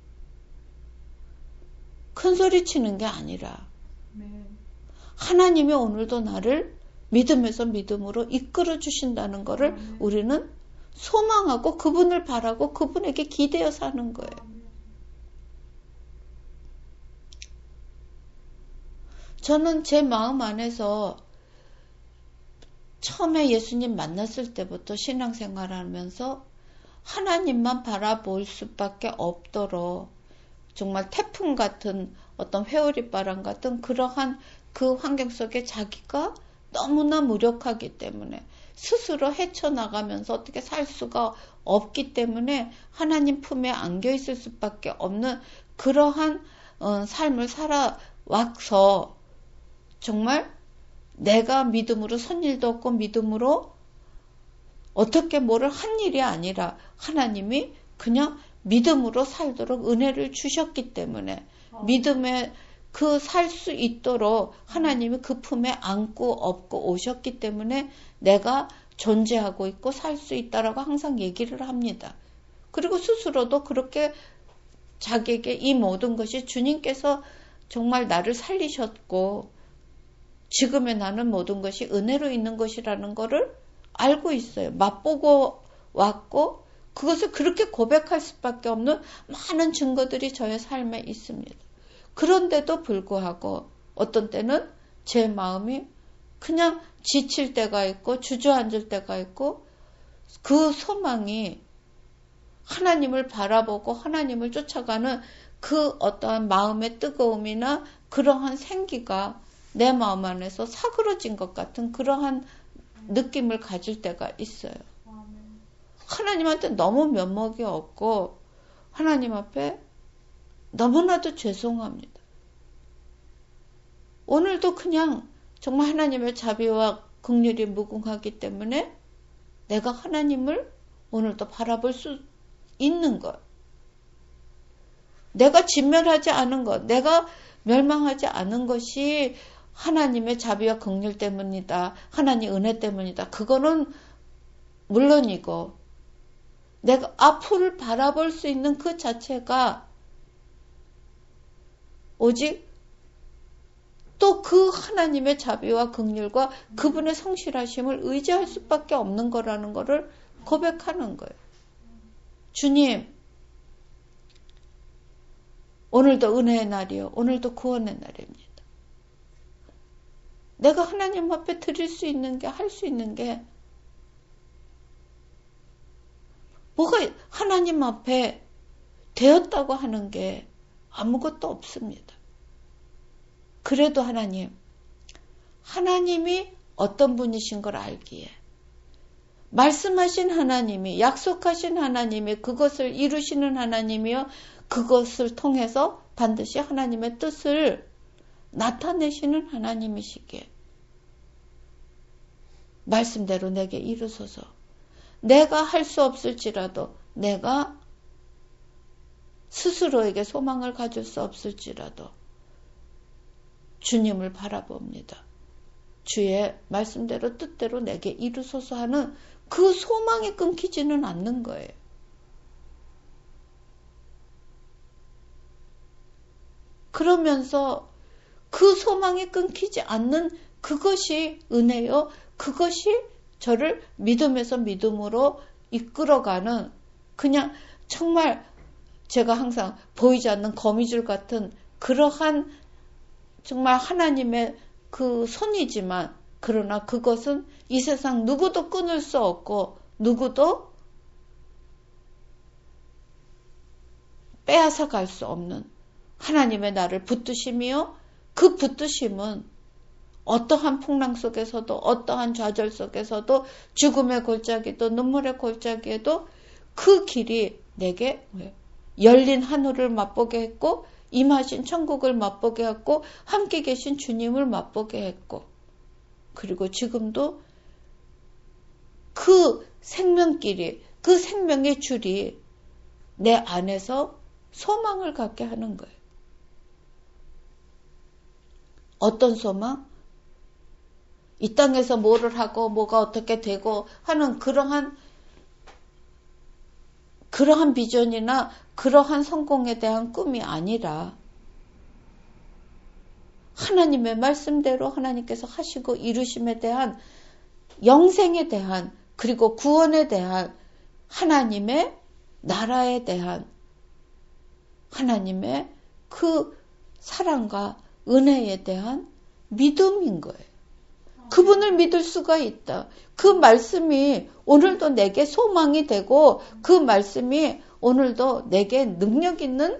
큰 소리 치는 게 아니라 하나님이 오늘도 나를 믿음에서 믿음으로 이끌어 주신다는 것을 우리는 소망하고 그분을 바라고 그분에게 기대어 사는 거예요. 저는 제 마음 안에서 처음에 예수님 만났을 때부터 신앙생활하면서 하나님만 바라볼 수밖에 없도록 정말 태풍 같은 어떤 회오리바람 같은 그러한 그 환경 속에 자기가 너무나 무력하기 때문에 스스로 헤쳐나가면서 어떻게 살 수가 없기 때문에 하나님 품에 안겨 있을 수밖에 없는 그러한 삶을 살아와서 정말 내가 믿음으로 선 일도 없고 믿음으로 어떻게 뭐를 한 일이 아니라 하나님이 그냥 믿음으로 살도록 은혜를 주셨기 때문에 믿음에 그 살 수 있도록 하나님이 그 품에 안고 업고 오셨기 때문에 내가 존재하고 있고 살 수 있다라고 항상 얘기를 합니다. 그리고 스스로도 그렇게 자기에게 이 모든 것이 주님께서 정말 나를 살리셨고 지금의 나는 모든 것이 은혜로 있는 것이라는 것을 알고 있어요. 맛보고 왔고 그것을 그렇게 고백할 수밖에 없는 많은 증거들이 저의 삶에 있습니다. 그런데도 불구하고 어떤 때는 제 마음이 그냥 지칠 때가 있고 주저앉을 때가 있고 그 소망이 하나님을 바라보고 하나님을 쫓아가는 그 어떠한 마음의 뜨거움이나 그러한 생기가 내 마음 안에서 사그러진 것 같은 그러한 느낌을 가질 때가 있어요. 하나님한테 너무 면목이 없고 하나님 앞에 너무나도 죄송합니다. 오늘도 그냥 정말 하나님의 자비와 긍휼이 무궁하기 때문에 내가 하나님을 오늘도 바라볼 수 있는 것. 내가 진멸하지 않은 것, 내가 멸망하지 않은 것이 하나님의 자비와 긍휼 때문이다. 하나님 은혜 때문이다. 그거는 물론이고 내가 앞을 바라볼 수 있는 그 자체가 오직 또 그 하나님의 자비와 긍휼과 그분의 성실하심을 의지할 수밖에 없는 거라는 것을 고백하는 거예요. 주님, 오늘도 은혜의 날이요. 오늘도 구원의 날입니다. 내가 하나님 앞에 드릴 수 있는 게, 할 수 있는 게 뭐가 하나님 앞에 되었다고 하는 게 아무것도 없습니다. 그래도 하나님이 어떤 분이신 걸 알기에 말씀하신 하나님이 약속하신 하나님이 그것을 이루시는 하나님이요 그것을 통해서 반드시 하나님의 뜻을 나타내시는 하나님이시기에 말씀대로 내게 이루소서. 내가 할 수 없을지라도 내가 스스로에게 소망을 가질 수 없을지라도 주님을 바라봅니다. 주의 말씀대로 뜻대로 내게 이루소서 하는 그 소망이 끊기지는 않는 거예요. 그러면서 그 소망이 끊기지 않는 그것이 은혜요. 그것이 저를 믿음에서 믿음으로 이끌어가는 그냥 정말 제가 항상 보이지 않는 거미줄 같은 그러한 정말 하나님의 그 손이지만 그러나 그것은 이 세상 누구도 끊을 수 없고 누구도 빼앗아 갈 수 없는 하나님의 나를 붙드심이요. 그 붙드심은 어떠한 풍랑 속에서도 어떠한 좌절 속에서도 죽음의 골짜기도 눈물의 골짜기에도 그 길이 내게 열린 하늘을 맛보게 했고 임하신 천국을 맛보게 했고 함께 계신 주님을 맛보게 했고 그리고 지금도 그 생명길이 그 생명의 줄이 내 안에서 소망을 갖게 하는 거예요. 어떤 소망? 이 땅에서 뭐를 하고 뭐가 어떻게 되고 하는 그러한 비전이나 그러한 성공에 대한 꿈이 아니라 하나님의 말씀대로 하나님께서 하시고 이루심에 대한 영생에 대한 그리고 구원에 대한 하나님의 나라에 대한 하나님의 그 사랑과 은혜에 대한 믿음인 거예요. 그분을 믿을 수가 있다. 그 말씀이 오늘도 내게 소망이 되고 그 말씀이 오늘도 내게 능력 있는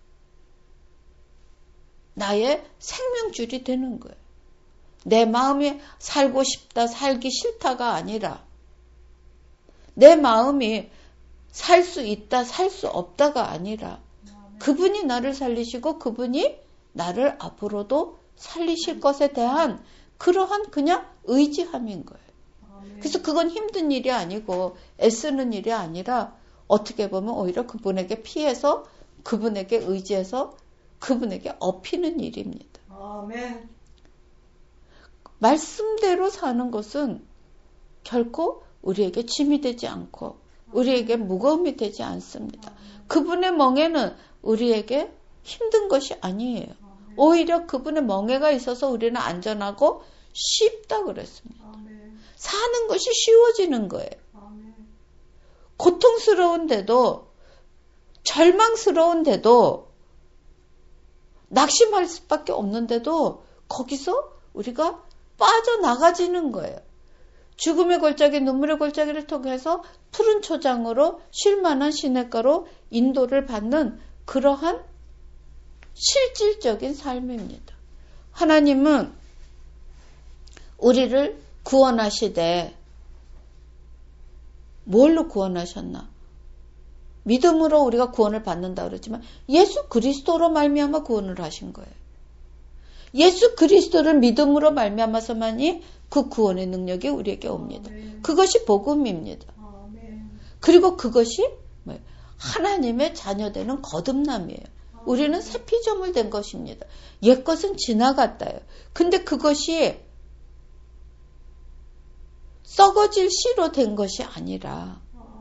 나의 생명줄이 되는 거예요. 내 마음이 살고 싶다, 살기 싫다가 아니라 내 마음이 살 수 있다, 살 수 없다가 아니라 그분이 나를 살리시고 그분이 나를 앞으로도 살리실 것에 대한 그러한 그냥 의지함인 거예요. 그래서 그건 힘든 일이 아니고 애쓰는 일이 아니라 어떻게 보면 오히려 그분에게 피해서 그분에게 의지해서 그분에게 업히는 일입니다. 아멘. 말씀대로 사는 것은 결코 우리에게 짐이 되지 않고 우리에게 무거움이 되지 않습니다. 그분의 멍에는 우리에게 힘든 것이 아니에요. 오히려 그분의 멍에가 있어서 우리는 안전하고 쉽다 그랬습니다. 사는 것이 쉬워지는 거예요. 고통스러운데도 절망스러운데도 낙심할 수밖에 없는데도 거기서 우리가 빠져나가지는 거예요. 죽음의 골짜기, 눈물의 골짜기를 통해서 푸른 초장으로 쉴만한 시냇가로 인도를 받는 그러한 실질적인 삶입니다. 하나님은 우리를 구원하시되 뭘로 구원하셨나? 믿음으로 우리가 구원을 받는다 그랬지만 예수 그리스도로 말미암아 구원을 하신 거예요. 예수 그리스도를 믿음으로 말미암아서만이 그 구원의 능력이 우리에게 옵니다. 그것이 복음입니다. 그리고 그것이 하나님의 자녀되는 거듭남이에요. 우리는 새 피조물 된 것입니다. 옛것은 지나갔다요. 근데 그것이 썩어질 씨로 된 것이 아니라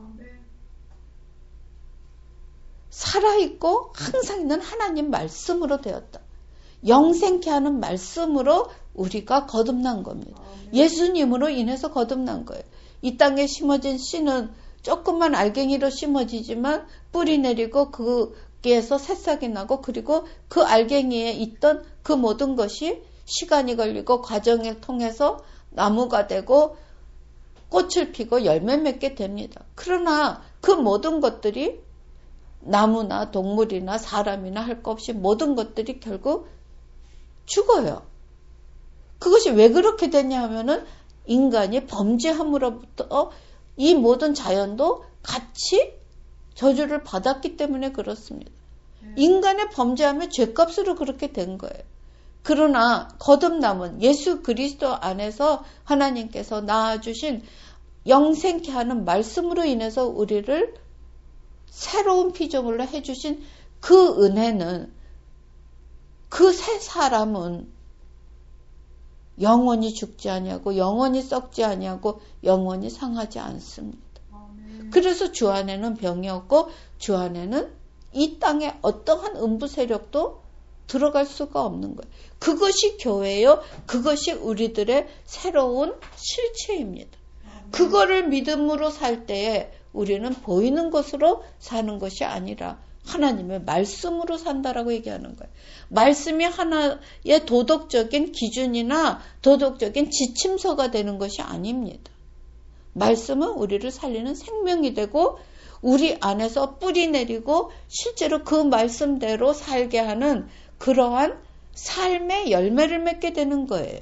살아있고 항상 있는 하나님 말씀으로 되었다. 영생케 하는 말씀으로 우리가 거듭난 겁니다. 예수님으로 인해서 거듭난 거예요. 이 땅에 심어진 씨는 조금만 알갱이로 심어지지만 뿌리 내리고 거기에서 새싹이 나고 그리고 그 알갱이에 있던 그 모든 것이 시간이 걸리고 과정을 통해서 나무가 되고 꽃을 피고 열매 맺게 됩니다. 그러나 그 모든 것들이 나무나 동물이나 사람이나 할 것 없이 모든 것들이 결국 죽어요. 그것이 왜 그렇게 됐냐 하면은 인간이 범죄함으로부터 이 모든 자연도 같이 저주를 받았기 때문에 그렇습니다. 인간의 범죄하면 죄값으로 그렇게 된 거예요. 그러나 거듭남은 예수 그리스도 안에서 하나님께서 낳아주신 영생케 하는 말씀으로 인해서 우리를 새로운 피조물로 해주신 그 은혜는 그 새 사람은 영원히 죽지 아니하고 영원히 썩지 아니하고 영원히 상하지 않습니다. 그래서 주 안에는 병이 없고 주 안에는 이 땅에 어떠한 음부 세력도 들어갈 수가 없는 거예요. 그것이 교회요. 그것이 우리들의 새로운 실체입니다. 그거를 믿음으로 살 때에 우리는 보이는 것으로 사는 것이 아니라 하나님의 말씀으로 산다라고 얘기하는 거예요. 말씀이 하나의 도덕적인 기준이나 도덕적인 지침서가 되는 것이 아닙니다. 말씀은 우리를 살리는 생명이 되고 우리 안에서 뿌리 내리고 실제로 그 말씀대로 살게 하는 그러한 삶의 열매를 맺게 되는 거예요.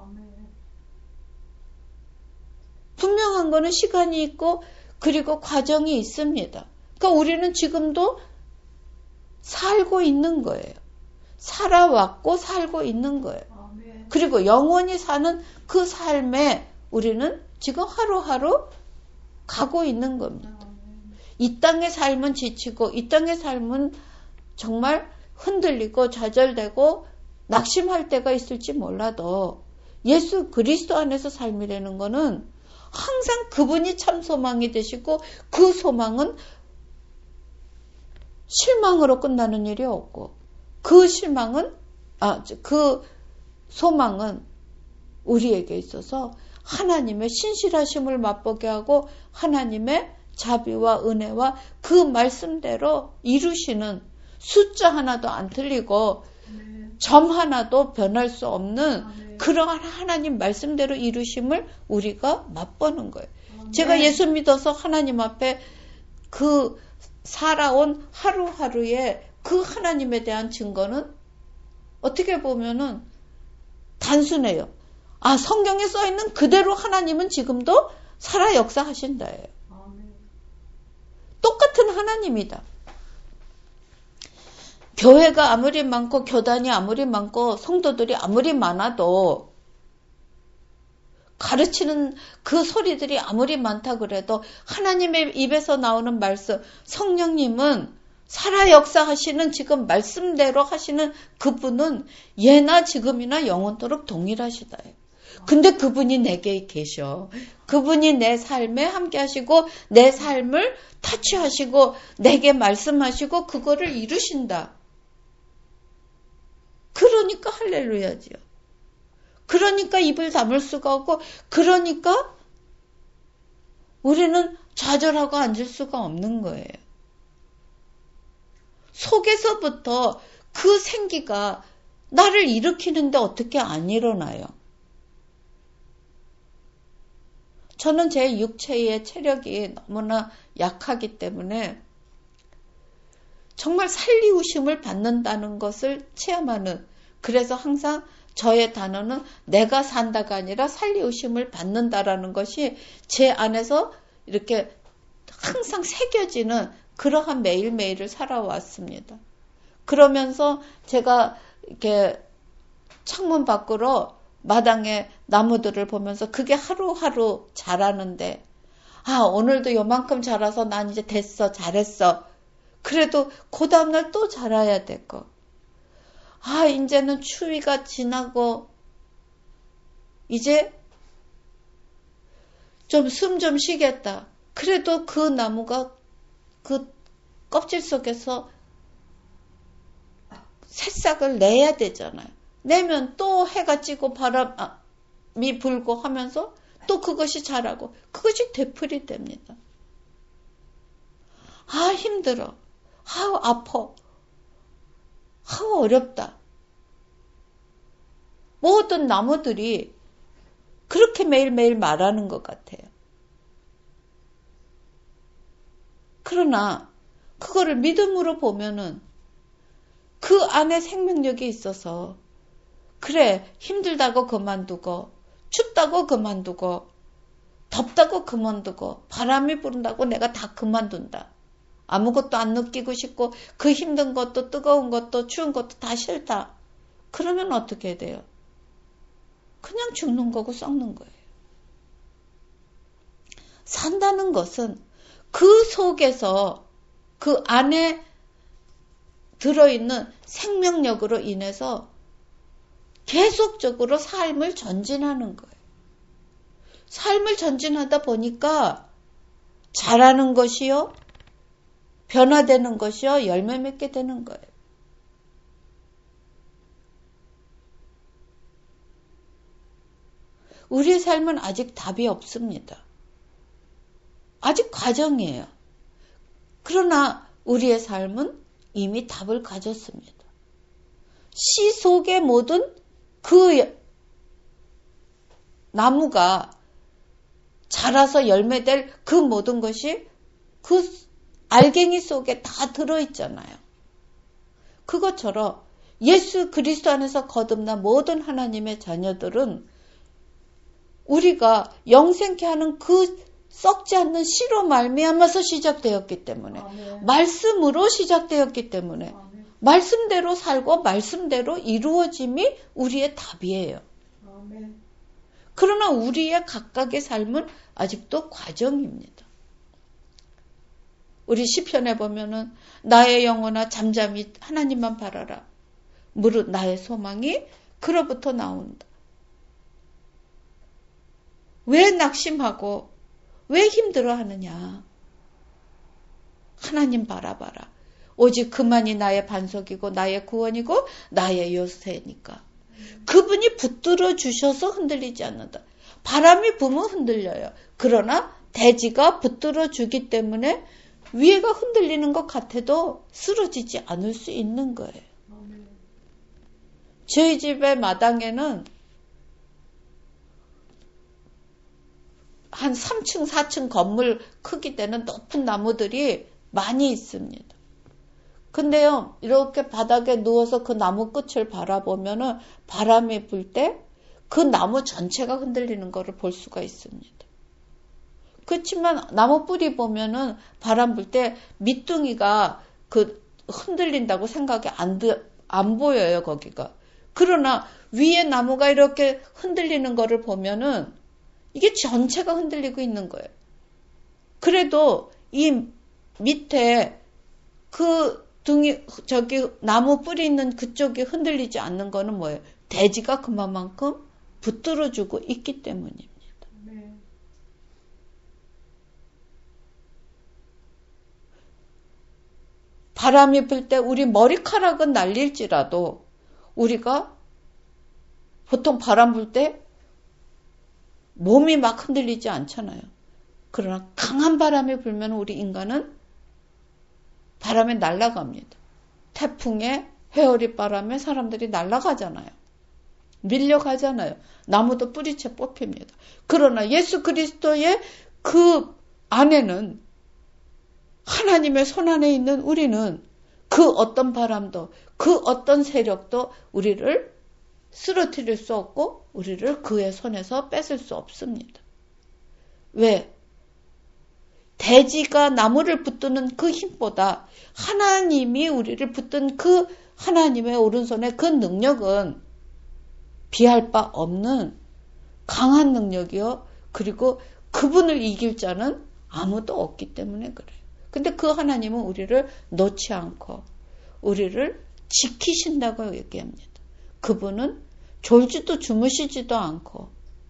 분명한 거는 시간이 있고 그리고 과정이 있습니다. 그러니까 우리는 지금도 살고 있는 거예요. 살아왔고 살고 있는 거예요. 그리고 영원히 사는 그 삶에 우리는 지금 하루하루 가고 있는 겁니다. 이 땅의 삶은 지치고 이 땅의 삶은 정말 흔들리고 좌절되고 낙심할 때가 있을지 몰라도 예수 그리스도 안에서 삶이라는 거는 항상 그분이 참 소망이 되시고 그 소망은 실망으로 끝나는 일이 없고 그 소망은 우리에게 있어서 하나님의 신실하심을 맛보게 하고 하나님의 자비와 은혜와 그 말씀대로 이루시는 숫자 하나도 안 틀리고 점 하나도 변할 수 없는 그러한 하나님 말씀대로 이루심을 우리가 맛보는 거예요. 제가 예수 믿어서 하나님 앞에 그 살아온 하루하루의 그 하나님에 대한 증거는 어떻게 보면은 단순해요. 성경에 써 있는 그대로 하나님은 지금도 살아 역사하신다예요. 똑같은 하나님이다. 교회가 아무리 많고 교단이 아무리 많고 성도들이 아무리 많아도 가르치는 그 소리들이 아무리 많다 그래도 하나님의 입에서 나오는 말씀, 성령님은 살아 역사하시는 지금 말씀대로 하시는 그분은 예나 지금이나 영원토록 동일하시다. 근데 그분이 내게 계셔. 그분이 내 삶에 함께 하시고 내 삶을 타치하시고 내게 말씀하시고 그거를 이루신다. 그러니까 할렐루야지요. 그러니까 입을 다물 수가 없고 그러니까 우리는 좌절하고 앉을 수가 없는 거예요. 속에서부터 그 생기가 나를 일으키는데 어떻게 안 일어나요? 저는 제 육체의 체력이 너무나 약하기 때문에 정말 살리우심을 받는다는 것을 체험하는, 그래서 항상 저의 단어는 내가 산다가 아니라 살리우심을 받는다라는 것이 제 안에서 이렇게 항상 새겨지는 그러한 매일매일을 살아왔습니다. 그러면서 제가 이렇게 창문 밖으로 마당에 나무들을 보면서 그게 하루하루 자라는데 오늘도 요만큼 자라서 난 이제 됐어, 잘했어. 그래도 그 다음날 또 자라야 되고 이제는 추위가 지나고 이제 좀 숨 좀 쉬겠다. 그래도 그 나무가 그 껍질 속에서 새싹을 내야 되잖아요. 내면 또 해가 찌고 바람이 불고 하면서 또 그것이 자라고 그것이 되풀이 됩니다. 힘들어. 아파. 어렵다. 모든 나무들이 그렇게 매일매일 말하는 것 같아요. 그러나 그거를 믿음으로 보면은 그 안에 생명력이 있어서 그래, 힘들다고 그만두고 춥다고 그만두고 덥다고 그만두고 바람이 부른다고 내가 다 그만둔다. 아무것도 안 느끼고 싶고 그 힘든 것도 뜨거운 것도 추운 것도 다 싫다. 그러면 어떻게 돼요? 그냥 죽는 거고 썩는 거예요. 산다는 것은 그 속에서 그 안에 들어있는 생명력으로 인해서 계속적으로 삶을 전진하는 거예요. 삶을 전진하다 보니까 자라는 것이요, 변화되는 것이요, 열매 맺게 되는 거예요. 우리의 삶은 아직 답이 없습니다. 아직 과정이에요. 그러나 우리의 삶은 이미 답을 가졌습니다. 씨 속에 모든 그 나무가 자라서 열매될 그 모든 것이 그 알갱이 속에 다 들어있잖아요. 그것처럼 예수 그리스도 안에서 거듭난 모든 하나님의 자녀들은 우리가 영생케 하는 그 썩지 않는 씨로 말미암아서 시작되었기 때문에 아멘. 말씀으로 시작되었기 때문에 아멘. 말씀대로 살고 말씀대로 이루어짐이 우리의 답이에요. 아멘. 그러나 우리의 각각의 삶은 아직도 과정입니다. 우리 시편에 보면은 나의 영혼아 잠잠히 하나님만 바라라. 무릇 나의 소망이 그로부터 나온다. 왜 낙심하고 왜 힘들어하느냐. 하나님 바라봐라. 오직 그만이 나의 반석이고 나의 구원이고 나의 요새니까. 그분이 붙들어 주셔서 흔들리지 않는다. 바람이 불면 흔들려요. 그러나 대지가 붙들어 주기 때문에 위에가 흔들리는 것 같아도 쓰러지지 않을 수 있는 거예요. 저희 집의 마당에는 한 3층, 4층 건물 크기 되는 높은 나무들이 많이 있습니다. 근데요, 이렇게 바닥에 누워서 그 나무 끝을 바라보면은 바람이 불 때 그 나무 전체가 흔들리는 것을 볼 수가 있습니다. 그렇지만 나무 뿌리 보면은 바람 불 때 밑둥이가 그 흔들린다고 생각이 안 보여요, 거기가. 그러나 위에 나무가 이렇게 흔들리는 것을 보면은 이게 전체가 흔들리고 있는 거예요. 그래도 이 밑에 그 저기 나무 뿌리 있는 그쪽이 흔들리지 않는 거는 뭐예요? 대지가 그만큼 붙들어주고 있기 때문입니다. 네. 바람이 불 때 우리 머리카락은 날릴지라도 우리가 보통 바람 불 때 몸이 막 흔들리지 않잖아요. 그러나 강한 바람이 불면 우리 인간은 바람에 날아갑니다. 태풍에 회오리 바람에 사람들이 날아가잖아요. 밀려가잖아요. 나무도 뿌리채 뽑힙니다. 그러나 예수 그리스도의 그 안에는 하나님의 손 안에 있는 우리는 그 어떤 바람도 그 어떤 세력도 우리를 쓰러뜨릴 수 없고 우리를 그의 손에서 뺏을 수 없습니다. 왜? 대지가 나무를 붙드는 그 힘보다 하나님이 우리를 붙든 그 하나님의 오른손의 그 능력은 비할 바 없는 강한 능력이요. 그리고 그분을 이길 자는 아무도 없기 때문에 그래요. 근데 그 하나님은 우리를 놓지 않고 우리를 지키신다고 얘기합니다. 그분은 졸지도 주무시지도 않고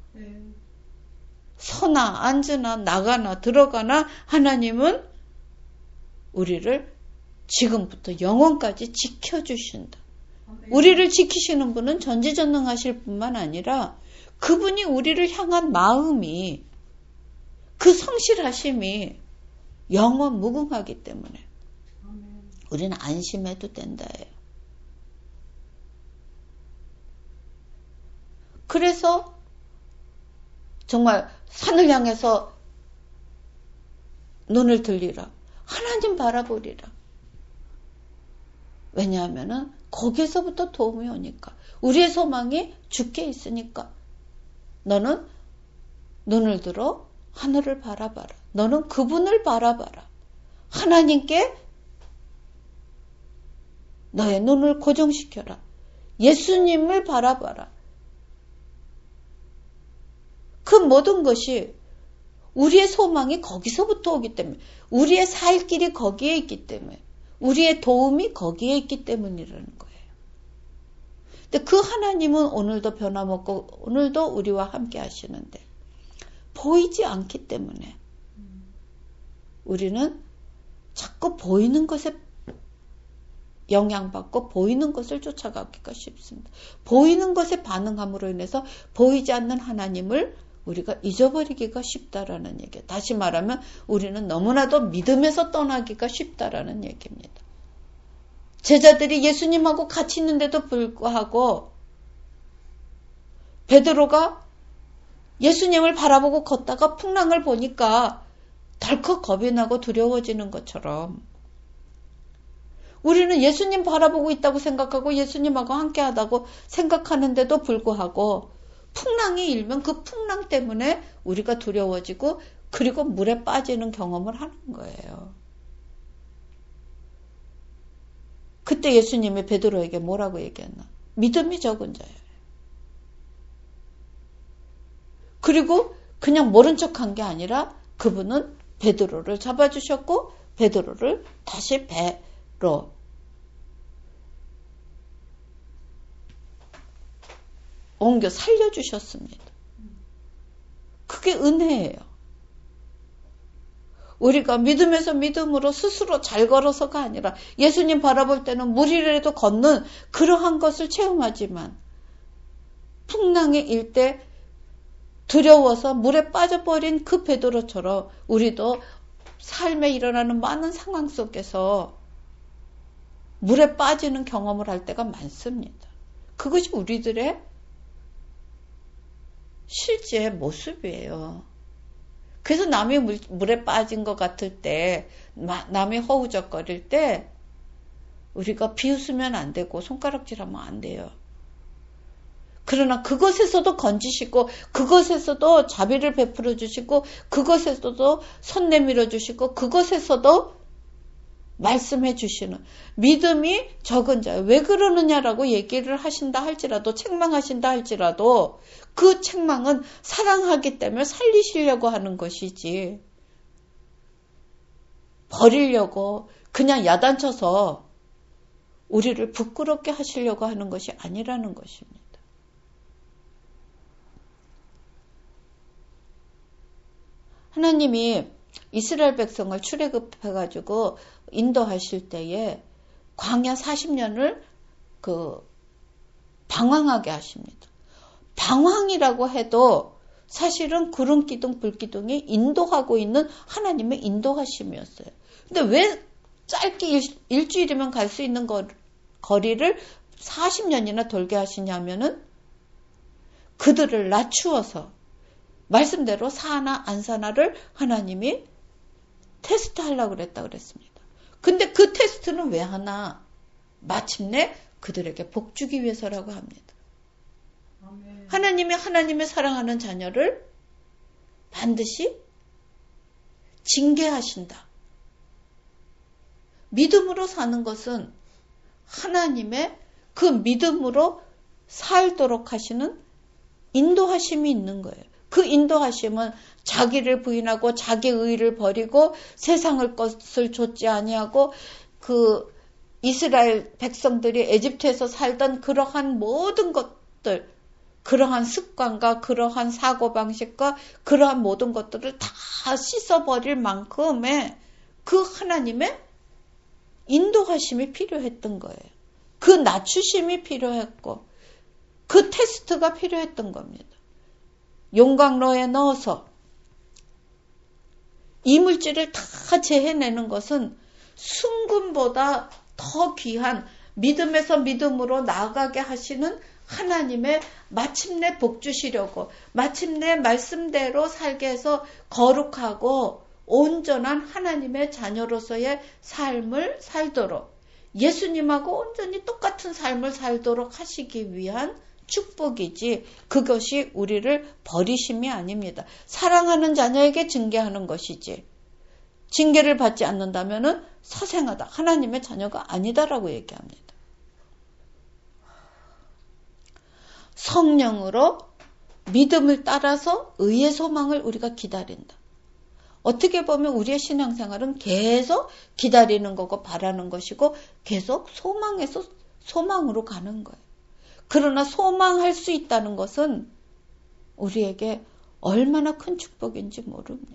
서나 앉으나 나가나 들어가나 하나님은 우리를 지금부터 영원까지 지켜주신다. 우리를 지키시는 분은 전지전능하실 뿐만 아니라 그분이 우리를 향한 마음이 그 성실하심이 영원 무궁하기 때문에 우리는 안심해도 된다예요. 그래서 정말 산을 향해서 눈을 들리라. 하나님 바라보리라. 왜냐하면은 거기서부터 도움이 오니까. 우리의 소망이 주께 있으니까. 너는 눈을 들어 하늘을 바라봐라. 너는 그분을 바라봐라. 하나님께 너의 눈을 고정시켜라. 예수님을 바라봐라. 그 모든 것이 우리의 소망이 거기서부터 오기 때문에 우리의 살 길이 거기에 있기 때문에 우리의 도움이 거기에 있기 때문이라는 거예요. 근데 그 하나님은 오늘도 변함없고 오늘도 우리와 함께 하시는데 보이지 않기 때문에 우리는 자꾸 보이는 것에 영향받고 보이는 것을 쫓아가기가 쉽습니다. 보이는 것에 반응함으로 인해서 보이지 않는 하나님을 우리가 잊어버리기가 쉽다라는 얘기예요. 다시 말하면 우리는 너무나도 믿음에서 떠나기가 쉽다라는 얘기입니다. 제자들이 예수님하고 같이 있는데도 불구하고 베드로가 예수님을 바라보고 걷다가 풍랑을 보니까 덜컥 겁이 나고 두려워지는 것처럼 우리는 예수님 바라보고 있다고 생각하고 예수님하고 함께하다고 생각하는데도 불구하고 풍랑이 일면 그 풍랑 때문에 우리가 두려워지고 그리고 물에 빠지는 경험을 하는 거예요. 그때 예수님이 베드로에게 뭐라고 얘기했나? 믿음이 적은 자예요. 그리고 그냥 모른 척한 게 아니라 그분은 베드로를 잡아주셨고 베드로를 다시 배로 옮겨 살려주셨습니다. 그게 은혜예요. 우리가 믿음에서 믿음으로 스스로 잘 걸어서가 아니라 예수님 바라볼 때는 물이라도 걷는 그러한 것을 체험하지만 풍랑이 일 때 두려워서 물에 빠져버린 그 베드로처럼 우리도 삶에 일어나는 많은 상황 속에서 물에 빠지는 경험을 할 때가 많습니다. 그것이 우리들의 실제 모습이에요. 그래서 남이 물에 빠진 것 같을 때, 남이 허우적거릴 때 우리가 비웃으면 안 되고 손가락질하면 안 돼요. 그러나 그것에서도 건지시고 그것에서도 자비를 베풀어 주시고 그것에서도 손 내밀어 주시고 그것에서도 말씀해 주시는 믿음이 적은 자예요. 왜 그러느냐라고 얘기를 하신다 할지라도 책망하신다 할지라도 그 책망은 사랑하기 때문에 살리시려고 하는 것이지 버리려고 그냥 야단쳐서 우리를 부끄럽게 하시려고 하는 것이 아니라는 것입니다. 하나님이 이스라엘 백성을 출애굽해가지고 인도하실 때에 광야 40년을 방황하게 하십니다. 방황이라고 해도 사실은 구름 기둥, 불 기둥이 인도하고 있는 하나님의 인도하심이었어요. 근데 왜 짧게 일주일이면 갈 수 있는 거리를 40년이나 돌게 하시냐면은 그들을 낮추어서 말씀대로 사나 안 사나를 하나님이 테스트하려고 그랬습니다. 근데 그 테스트는 왜 하나? 마침내 그들에게 복 주기 위해서라고 합니다. 아멘. 하나님이 하나님의 사랑하는 자녀를 반드시 징계하신다. 믿음으로 사는 것은 하나님의 그 믿음으로 살도록 하시는 인도하심이 있는 거예요. 그 인도하심은 자기를 부인하고 자기의 의를 버리고 세상의 것을 좇지 아니하고 그 이스라엘 백성들이 에집트에서 살던 그러한 모든 것들, 그러한 습관과 그러한 사고방식과 그러한 모든 것들을 다 씻어버릴 만큼의 그 하나님의 인도하심이 필요했던 거예요. 그 낮추심이 필요했고 그 테스트가 필요했던 겁니다. 용광로에 넣어서 이물질을 다 제해내는 것은 순금보다 더 귀한 믿음에서 믿음으로 나아가게 하시는 하나님의 마침내 복 주시려고 마침내 말씀대로 살게 해서 거룩하고 온전한 하나님의 자녀로서의 삶을 살도록 예수님하고 온전히 똑같은 삶을 살도록 하시기 위한 축복이지 그것이 우리를 버리심이 아닙니다. 사랑하는 자녀에게 징계하는 것이지 징계를 받지 않는다면 서생하다. 하나님의 자녀가 아니다라고 얘기합니다. 성령으로 믿음을 따라서 의의 소망을 우리가 기다린다. 어떻게 보면 우리의 신앙생활은 계속 기다리는 거고 바라는 것이고 계속 소망에서 소망으로 가는 거예요. 그러나 소망할 수 있다는 것은 우리에게 얼마나 큰 축복인지 모릅니다.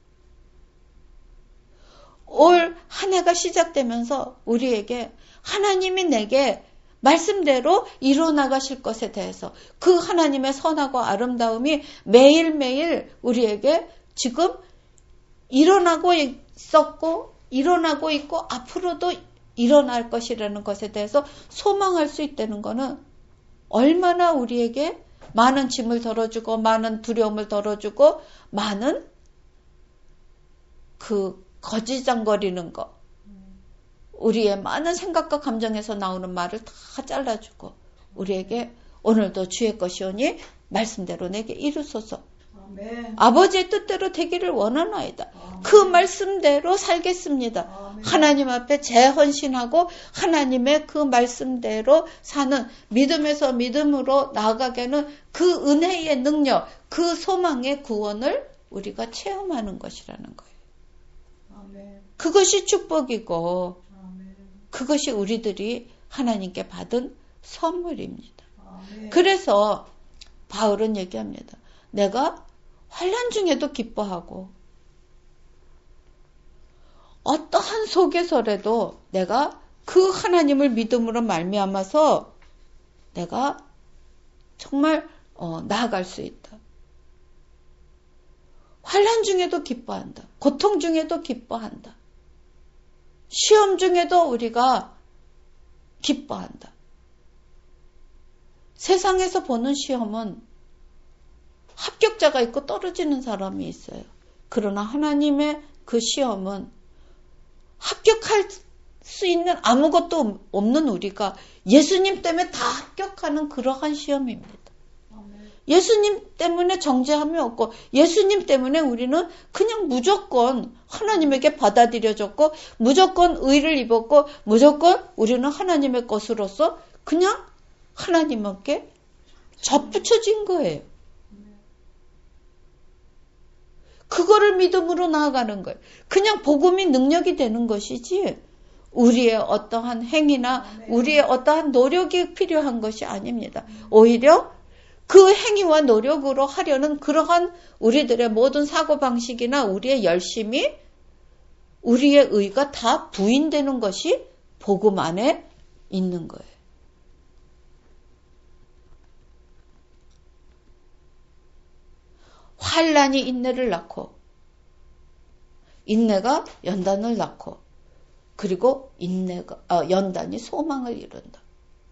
올 한 해가 시작되면서 우리에게 하나님이 내게 말씀대로 이루어나가실 것에 대해서 그 하나님의 선하고 아름다움이 매일매일 우리에게 지금 일어나고 있었고 일어나고 있고 앞으로도 일어날 것이라는 것에 대해서 소망할 수 있다는 것은 얼마나 우리에게 많은 짐을 덜어주고 많은 두려움을 덜어주고 많은 그 거지장거리는 거, 우리의 많은 생각과 감정에서 나오는 말을 다 잘라주고 우리에게 오늘도 주의 것이오니 말씀대로 내게 이루소서. 아멘. 아버지의 뜻대로 되기를 원하나이다. 아멘. 그 말씀대로 살겠습니다. 아멘. 하나님 앞에 재헌신하고 하나님의 그 말씀대로 사는 믿음에서 믿음으로 나아가게는 그 은혜의 능력, 그 소망의 구원을 우리가 체험하는 것이라는 거예요. 아멘. 그것이 축복이고 아멘. 그것이 우리들이 하나님께 받은 선물입니다. 아멘. 그래서 바울은 얘기합니다. 내가 환난 중에도 기뻐하고 어떠한 속에서라도 내가 그 하나님을 믿음으로 말미암아서 내가 정말 나아갈 수 있다. 환난 중에도 기뻐한다. 고통 중에도 기뻐한다. 시험 중에도 우리가 기뻐한다. 세상에서 보는 시험은 합격자가 있고 떨어지는 사람이 있어요. 그러나 하나님의 그 시험은 합격할 수 있는 아무것도 없는 우리가 예수님 때문에 다 합격하는 그러한 시험입니다. 예수님 때문에 정죄함이 없고 예수님 때문에 우리는 그냥 무조건 하나님에게 받아들여졌고 무조건 의를 입었고 무조건 우리는 하나님의 것으로서 그냥 하나님께 접붙여진 거예요. 그거를 믿음으로 나아가는 거예요. 그냥 복음이 능력이 되는 것이지 우리의 어떠한 행위나 우리의 어떠한 노력이 필요한 것이 아닙니다. 오히려 그 행위와 노력으로 하려는 그러한 우리들의 모든 사고방식이나 우리의 열심이 우리의 의가 다 부인되는 것이 복음 안에 있는 거예요. 환난이 인내를 낳고 인내가 연단을 낳고 그리고 연단이 소망을 이룬다.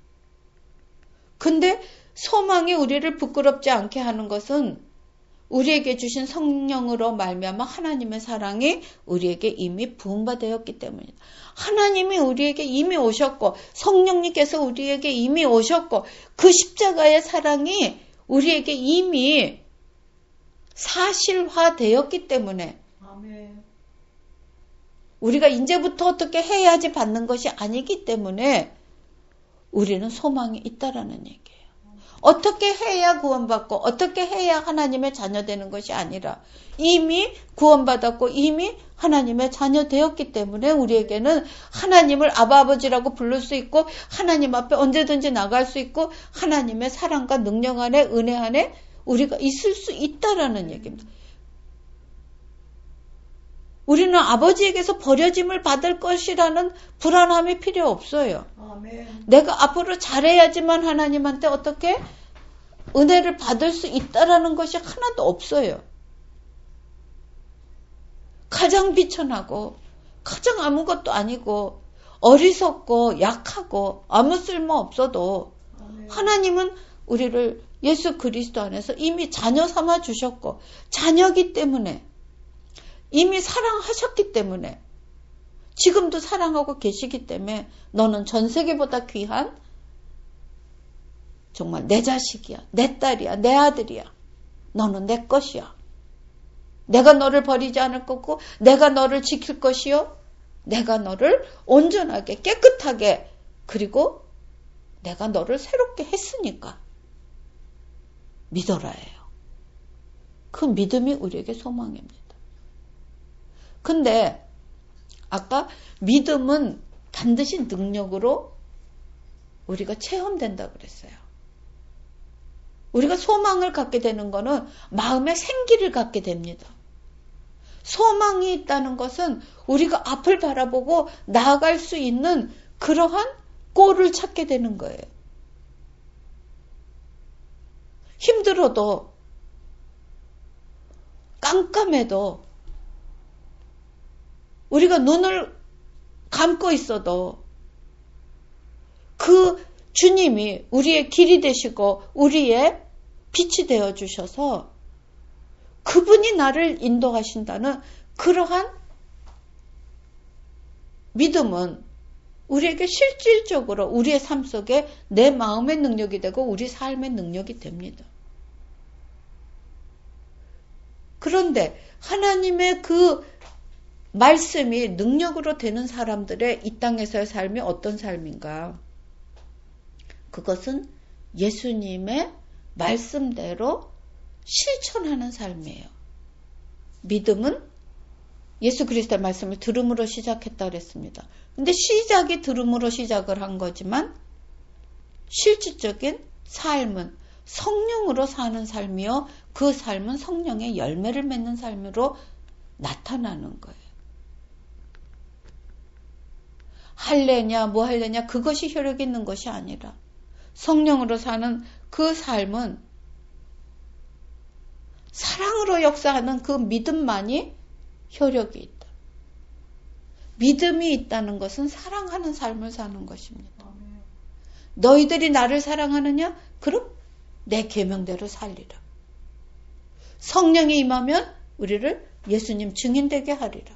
근데 소망이 우리를 부끄럽지 않게 하는 것은 우리에게 주신 성령으로 말미암아 하나님의 사랑이 우리에게 이미 부음받았기 때문이다. 하나님이 우리에게 이미 오셨고 성령님께서 우리에게 이미 오셨고 그 십자가의 사랑이 우리에게 이미 사실화되었기 때문에 아멘. 우리가 이제부터 어떻게 해야지 받는 것이 아니기 때문에 우리는 소망이 있다라는 얘기예요. 어떻게 해야 구원받고 어떻게 해야 하나님의 자녀 되는 것이 아니라 이미 구원받았고 이미 하나님의 자녀 되었기 때문에 우리에게는 하나님을 아버지라고 부를 수 있고 하나님 앞에 언제든지 나갈 수 있고 하나님의 사랑과 능력 안에 은혜 안에 우리가 있을 수 있다라는 얘기입니다. 우리는 아버지에게서 버려짐을 받을 것이라는 불안함이 필요 없어요. 아멘. 내가 앞으로 잘해야지만 하나님한테 어떻게 은혜를 받을 수 있다라는 것이 하나도 없어요. 가장 비천하고 가장 아무것도 아니고 어리석고 약하고 아무 쓸모 없어도 아멘. 하나님은 우리를 예수 그리스도 안에서 이미 자녀 삼아 주셨고 자녀기 때문에 이미 사랑하셨기 때문에 지금도 사랑하고 계시기 때문에 너는 전 세계보다 귀한 정말 내 자식이야, 내 딸이야, 내 아들이야. 너는 내 것이야. 내가 너를 버리지 않을 거고 내가 너를 지킬 것이요. 내가 너를 온전하게 깨끗하게 그리고 내가 너를 새롭게 했으니까 믿어라 해요. 그 믿음이 우리에게 소망입니다. 근데 아까 믿음은 반드시 능력으로 우리가 체험된다 그랬어요. 우리가 소망을 갖게 되는 거는 마음의 생기를 갖게 됩니다. 소망이 있다는 것은 우리가 앞을 바라보고 나아갈 수 있는 그러한 꼴을 찾게 되는 거예요. 힘들어도 깜깜해도 우리가 눈을 감고 있어도 주님이 우리의 길이 되시고 우리의 빛이 되어 주셔서 그분이 나를 인도하신다는 그러한 믿음은 우리에게 실질적으로 우리의 삶 속에 내 마음의 능력이 되고 우리 삶의 능력이 됩니다. 그런데 하나님의 그 말씀이 능력으로 되는 사람들의 이 땅에서의 삶이 어떤 삶인가? 그것은 예수님의 말씀대로 실천하는 삶이에요. 믿음은 예수 그리스도의 말씀을 들음으로 시작했다 그랬습니다. 근데 시작이 들음으로 시작을 한 거지만 실질적인 삶은 성령으로 사는 삶이요. 그 삶은 성령의 열매를 맺는 삶으로 나타나는 거예요. 할래냐 뭐 할래냐 그것이 효력이 있는 것이 아니라 성령으로 사는 그 삶은 사랑으로 역사하는 그 믿음만이 효력이 있다. 믿음이 있다는 것은 사랑하는 삶을 사는 것입니다. 너희들이 나를 사랑하느냐? 그럼 내 계명대로 살리라. 성령이 임하면 우리를 예수님 증인되게 하리라.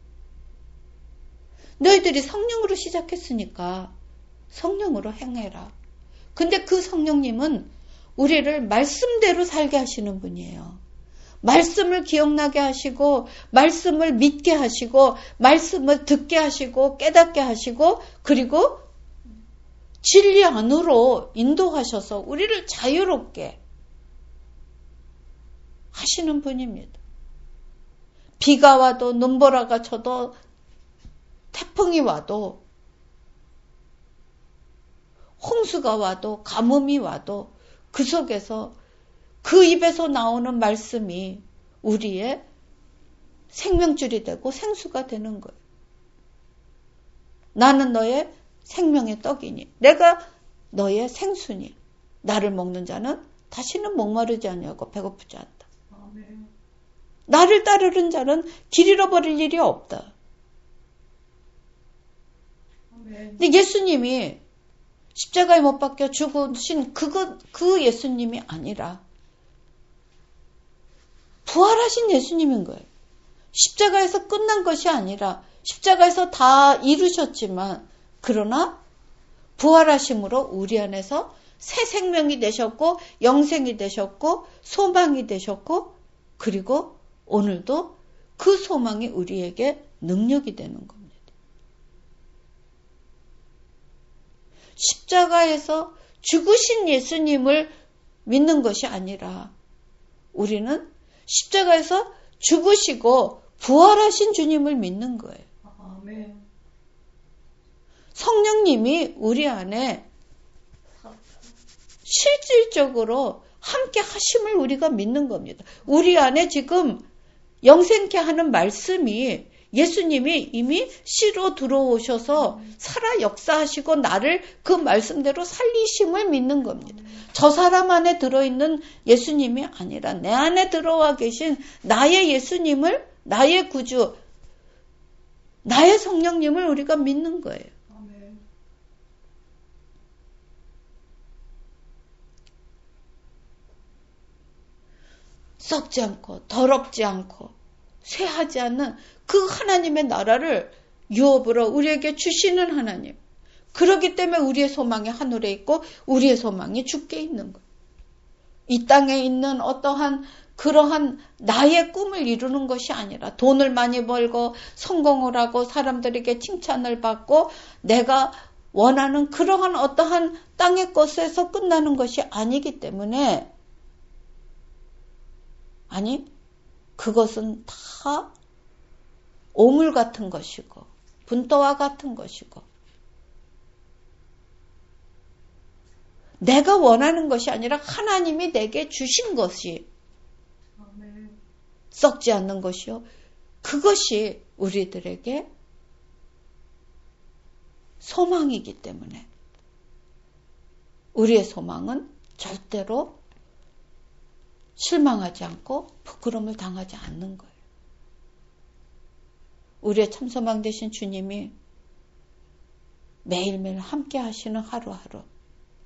너희들이 성령으로 시작했으니까 성령으로 행해라. 근데 그 성령님은 우리를 말씀대로 살게 하시는 분이에요. 말씀을 기억나게 하시고 말씀을 믿게 하시고 말씀을 듣게 하시고 깨닫게 하시고 그리고 진리 안으로 인도하셔서 우리를 자유롭게 하시는 분입니다. 비가 와도 눈보라가 쳐도 태풍이 와도 홍수가 와도 가뭄이 와도 그 속에서 그 입에서 나오는 말씀이 우리의 생명줄이 되고 생수가 되는 거예요. 나는 너의 생명의 떡이니 내가 너의 생수니 나를 먹는 자는 다시는 목마르지 않냐고 배고프지 않다. 아멘. 나를 따르는 자는 길 잃어버릴 일이 없다. 아멘. 근데 예수님이 십자가에 못 박혀 죽으신 그 예수님이 아니라 부활하신 예수님인 거예요. 십자가에서 끝난 것이 아니라 십자가에서 다 이루셨지만 그러나 부활하심으로 우리 안에서 새 생명이 되셨고 영생이 되셨고 소망이 되셨고 그리고 오늘도 그 소망이 우리에게 능력이 되는 겁니다. 십자가에서 죽으신 예수님을 믿는 것이 아니라 우리는 십자가에서 죽으시고 부활하신 주님을 믿는 거예요. 아멘. 성령님이 우리 안에 실질적으로 함께 하심을 우리가 믿는 겁니다. 우리 안에 지금 영생케 하는 말씀이 예수님이 이미 씨로 들어오셔서 살아 역사하시고 나를 그 말씀대로 살리심을 믿는 겁니다. 저 사람 안에 들어있는 예수님이 아니라 내 안에 들어와 계신 나의 예수님을, 나의 구주, 나의 성령님을 우리가 믿는 거예요. 썩지 않고 더럽지 않고 쇠하지 않는 그 하나님의 나라를 유업으로 우리에게 주시는 하나님. 그렇기 때문에 우리의 소망이 하늘에 있고 우리의 소망이 주께 있는 거예요. 이 땅에 있는 어떠한 그러한 나의 꿈을 이루는 것이 아니라 돈을 많이 벌고 성공을 하고 사람들에게 칭찬을 받고 내가 원하는 그러한 어떠한 땅의 것에서 끝나는 것이 아니기 때문에 아니 그것은 다 오물 같은 것이고 분도와 같은 것이고 내가 원하는 것이 아니라 하나님이 내게 주신 것이 썩지 않는 것이요. 그것이 우리들에게 소망이기 때문에 우리의 소망은 절대로 실망하지 않고 부끄러움을 당하지 않는 거예요. 우리의 참소망 되신 주님이 매일매일 함께 하시는 하루하루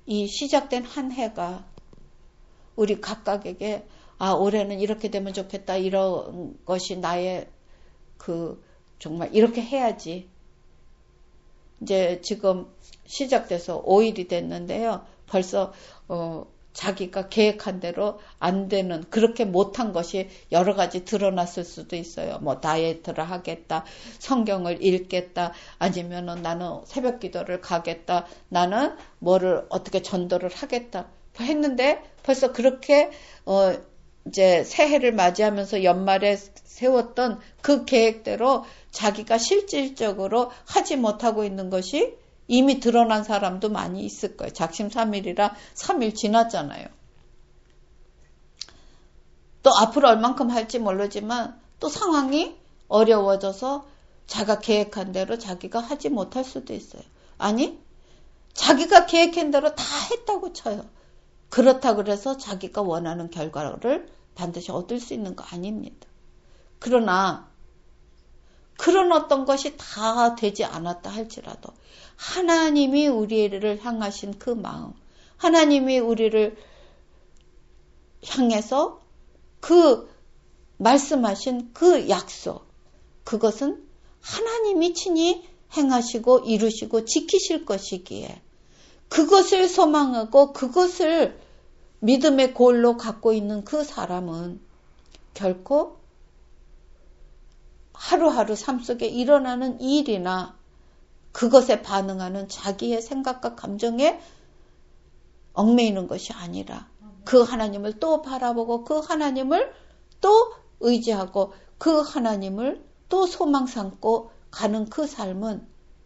이 시작된 한 해가 우리 각각에게 올해는 이렇게 되면 좋겠다. 이런 것이 나의 정말 이렇게 해야지. 이제 지금 시작돼서 5일이 됐는데요. 벌써 자기가 계획한 대로 안 되는, 그렇게 못한 것이 여러 가지 드러났을 수도 있어요. 뭐 다이어트를 하겠다, 성경을 읽겠다, 아니면은 나는 새벽 기도를 가겠다, 나는 뭐를 어떻게 전도를 하겠다 했는데 벌써 그렇게 이제 새해를 맞이하면서 연말에 세웠던 그 계획대로 자기가 실질적으로 하지 못하고 있는 것이 이미 드러난 사람도 많이 있을 거예요. 작심삼일이라 3일 지났잖아요. 또 앞으로 얼만큼 할지 모르지만 또 상황이 어려워져서 자기가 계획한 대로 자기가 하지 못할 수도 있어요. 아니, 자기가 계획한 대로 다 했다고 쳐요. 그렇다고 그래서 자기가 원하는 결과를 반드시 얻을 수 있는 거 아닙니다. 그러나 그런 어떤 것이 다 되지 않았다 할지라도 하나님이 우리를 향하신 그 마음, 하나님이 우리를 향해서 그 말씀하신 그 약속, 그것은 하나님이 친히 행하시고 이루시고 지키실 것이기에 그것을 소망하고 그것을 믿음의 골로 갖고 있는 그 사람은 결코 하루하루 삶 속에 일어나는 일이나 그것에 반응하는 자기의 생각과 감정에 얽매이는 것이 아니라 그 하나님을 또 바라보고 그 하나님을 또 의지하고 그 하나님을 또 소망 삼고 가는 그 삶은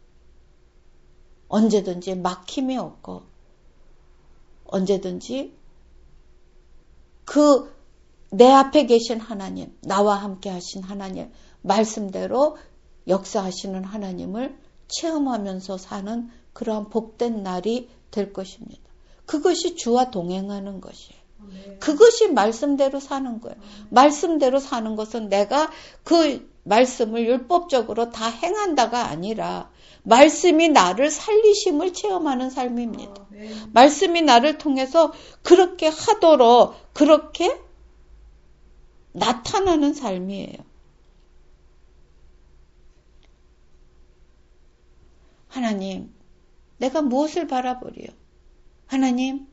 언제든지 막힘이 없고 언제든지 그 내 앞에 계신 하나님, 나와 함께 하신 하나님, 말씀대로 역사하시는 하나님을 체험하면서 사는 그러한 복된 날이 될 것입니다. 그것이 주와 동행하는 것이에요. 그것이 말씀대로 사는 거예요. 말씀대로 사는 것은 내가 그 말씀을 율법적으로 다 행한다가 아니라 말씀이 나를 살리심을 체험하는 삶입니다. 말씀이 나를 통해서 그렇게 하도록 그렇게 나타나는 삶이에요. 하나님, 내가 무엇을 바라보리요? 하나님,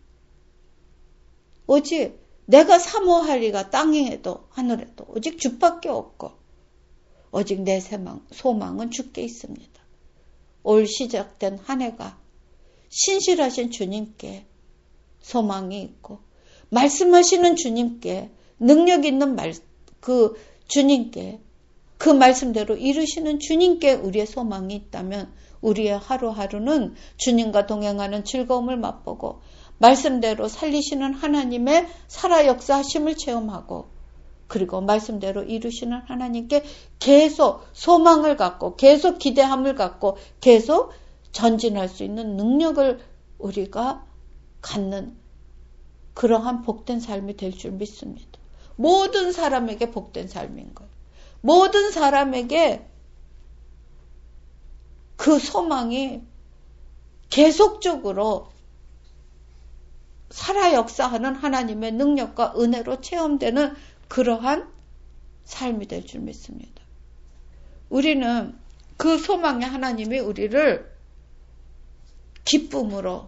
오직 내가 사모할 이가 땅에도 하늘에도 오직 주밖에 없고 오직 내 소망은 주께 있습니다. 올 시작된 한 해가 신실하신 주님께 소망이 있고 말씀하시는 주님께 능력 있는 그 주님께 그 말씀대로 이루시는 주님께 우리의 소망이 있다면 우리의 하루하루는 주님과 동행하는 즐거움을 맛보고 말씀대로 살리시는 하나님의 살아 역사하심을 체험하고 그리고 말씀대로 이루시는 하나님께 계속 소망을 갖고 계속 기대함을 갖고 계속 전진할 수 있는 능력을 우리가 갖는 그러한 복된 삶이 될 줄 믿습니다. 모든 사람에게 복된 삶인 거예요. 모든 사람에게 그 소망이 계속적으로 살아 역사하는 하나님의 능력과 은혜로 체험되는 그러한 삶이 될 줄 믿습니다. 우리는 그 소망의 하나님이 우리를 기쁨으로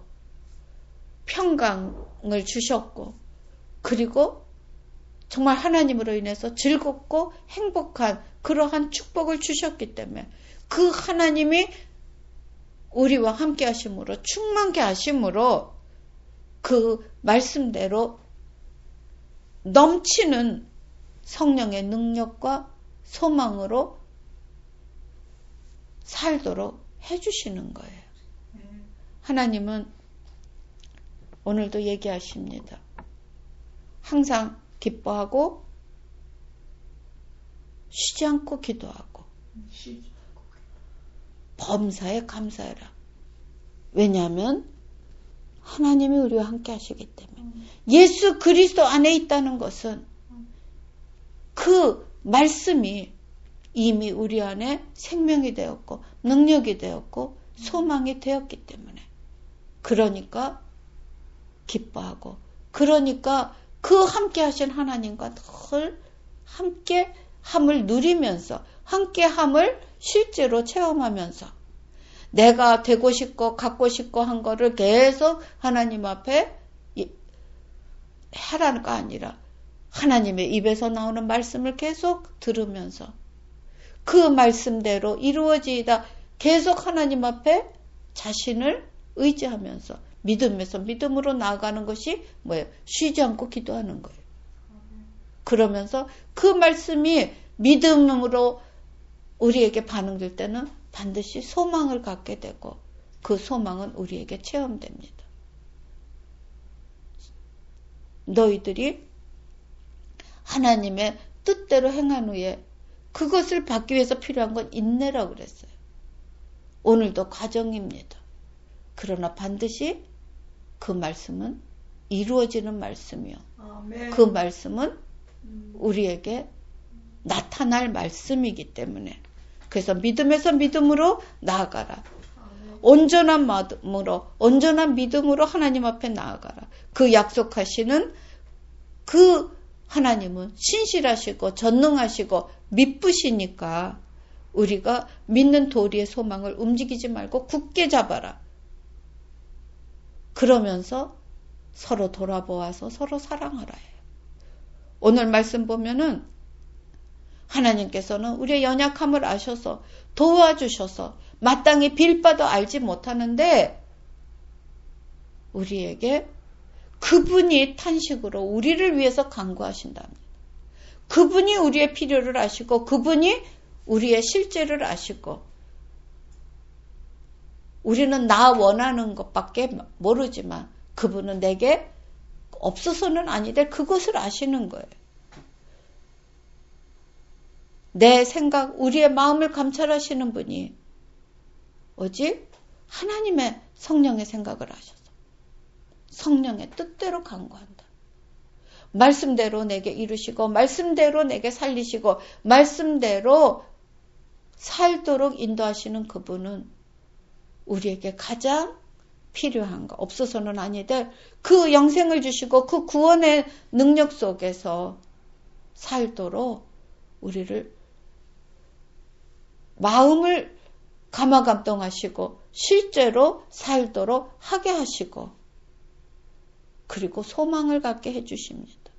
평강을 주셨고 그리고 정말 하나님으로 인해서 즐겁고 행복한 그러한 축복을 주셨기 때문에 그 하나님이 우리와 함께 하심으로 충만케 하심으로 그 말씀대로 넘치는 성령의 능력과 소망으로 살도록 해주시는 거예요. 하나님은 오늘도 얘기하십니다. 항상 기뻐하고 쉬지 않고 기도하고 범사에 감사해라. 왜냐하면 하나님이 우리와 함께 하시기 때문에 예수 그리스도 안에 있다는 것은 그 말씀이 이미 우리 안에 생명이 되었고 능력이 되었고 소망이 되었기 때문에 그러니까 기뻐하고, 그러니까 그 함께 하신 하나님과 늘 함께 함을 누리면서, 함께 함을 실제로 체험하면서 내가 되고 싶고 갖고 싶고 한 거를 계속 하나님 앞에 하라는 거 아니라 하나님의 입에서 나오는 말씀을 계속 들으면서 그 말씀대로 이루어지이다 계속 하나님 앞에 자신을 의지하면서 믿음에서 믿음으로 나아가는 것이 뭐예요? 쉬지 않고 기도하는 거예요. 그러면서 그 말씀이 믿음으로 우리에게 반응될 때는 반드시 소망을 갖게 되고 그 소망은 우리에게 체험됩니다. 너희들이 하나님의 뜻대로 행한 후에 그것을 받기 위해서 필요한 건 인내라고 그랬어요. 오늘도 과정입니다. 그러나 반드시 그 말씀은 이루어지는 말씀이요. 아멘. 그 말씀은 우리에게 나타날 말씀이기 때문에 그래서 믿음에서 믿음으로 나아가라. 아멘. 온전한 믿음으로 하나님 앞에 나아가라. 그 약속하시는 그 하나님은 신실하시고 전능하시고 미쁘시니까 우리가 믿는 도리의 소망을 움직이지 말고 굳게 잡아라. 그러면서 서로 돌아보아서 서로 사랑하라 해요. 오늘 말씀 보면은 하나님께서는 우리의 연약함을 아셔서 도와주셔서 마땅히 빌 바도 알지 못하는데 우리에게 그분이 탄식으로 우리를 위해서 간구하신답니다. 그분이 우리의 필요를 아시고 그분이 우리의 실제를 아시고 우리는 나 원하는 것밖에 모르지만 그분은 내게 없어서는 아니 될 그것을 아시는 거예요. 내 생각, 우리의 마음을 감찰하시는 분이 오직 하나님의 성령의 생각을 하셔서 성령의 뜻대로 간구한다. 말씀대로 내게 이루시고 말씀대로 내게 살리시고 말씀대로 살도록 인도하시는 그분은 우리에게 가장 필요한 거, 없어서는 아니 될 그 영생을 주시고 그 구원의 능력 속에서 살도록 우리를 마음을 감화감동하시고 실제로 살도록 하게 하시고 그리고 소망을 갖게 해주십니다.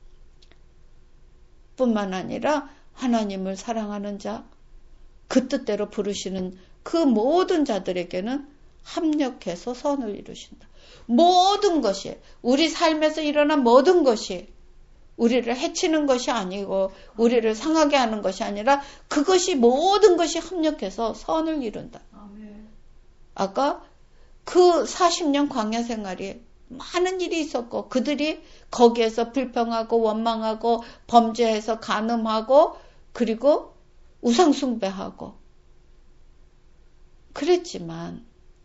뿐만 아니라 하나님을 사랑하는 자, 그 뜻대로 부르시는 그 모든 자들에게는 합력해서 선을 이루신다. 모든 것이, 우리 삶에서 일어난 모든 것이 우리를 해치는 것이 아니고 우리를 상하게 하는 것이 아니라 그것이 모든 것이 합력해서 선을 이룬다. 아까 그 40년 광야 생활이 많은 일이 있었고 그들이 거기에서 불평하고 원망하고 범죄해서 간음하고 그리고 우상숭배하고 그랬지만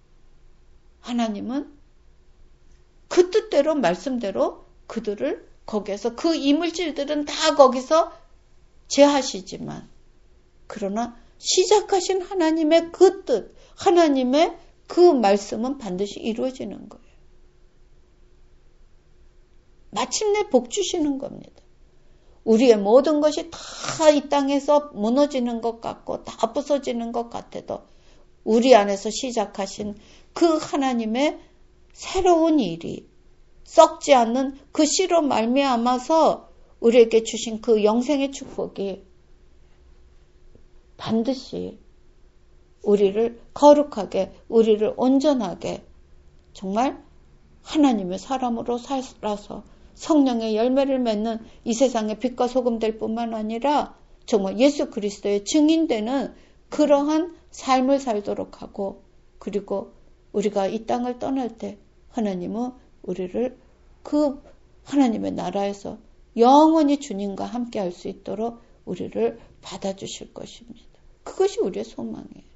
하나님은 그 뜻대로 말씀대로 그들을 거기에서 그 이물질들은 다 거기서 제하시지만 그러나 시작하신 하나님의 그 뜻, 하나님의 그 말씀은 반드시 이루어지는 거예요. 마침내 복 주시는 겁니다. 우리의 모든 것이 다 이 땅에서 무너지는 것 같고 다 부서지는 것 같아도 우리 안에서 시작하신 그 하나님의 새로운 일이 썩지 않는 그 씨로 말미암아서 우리에게 주신 그 영생의 축복이 반드시 우리를 거룩하게, 우리를 온전하게 정말 하나님의 사람으로 살아서 성령의 열매를 맺는 이 세상의 빛과 소금 될 뿐만 아니라 정말 예수 그리스도의 증인되는 그러한 삶을 살도록 하고 그리고 우리가 이 땅을 떠날 때 하나님은 우리를 그 하나님의 나라에서 영원히 주님과 함께 할 수 있도록 우리를 받아주실 것입니다. 그것이 우리의 소망이에요.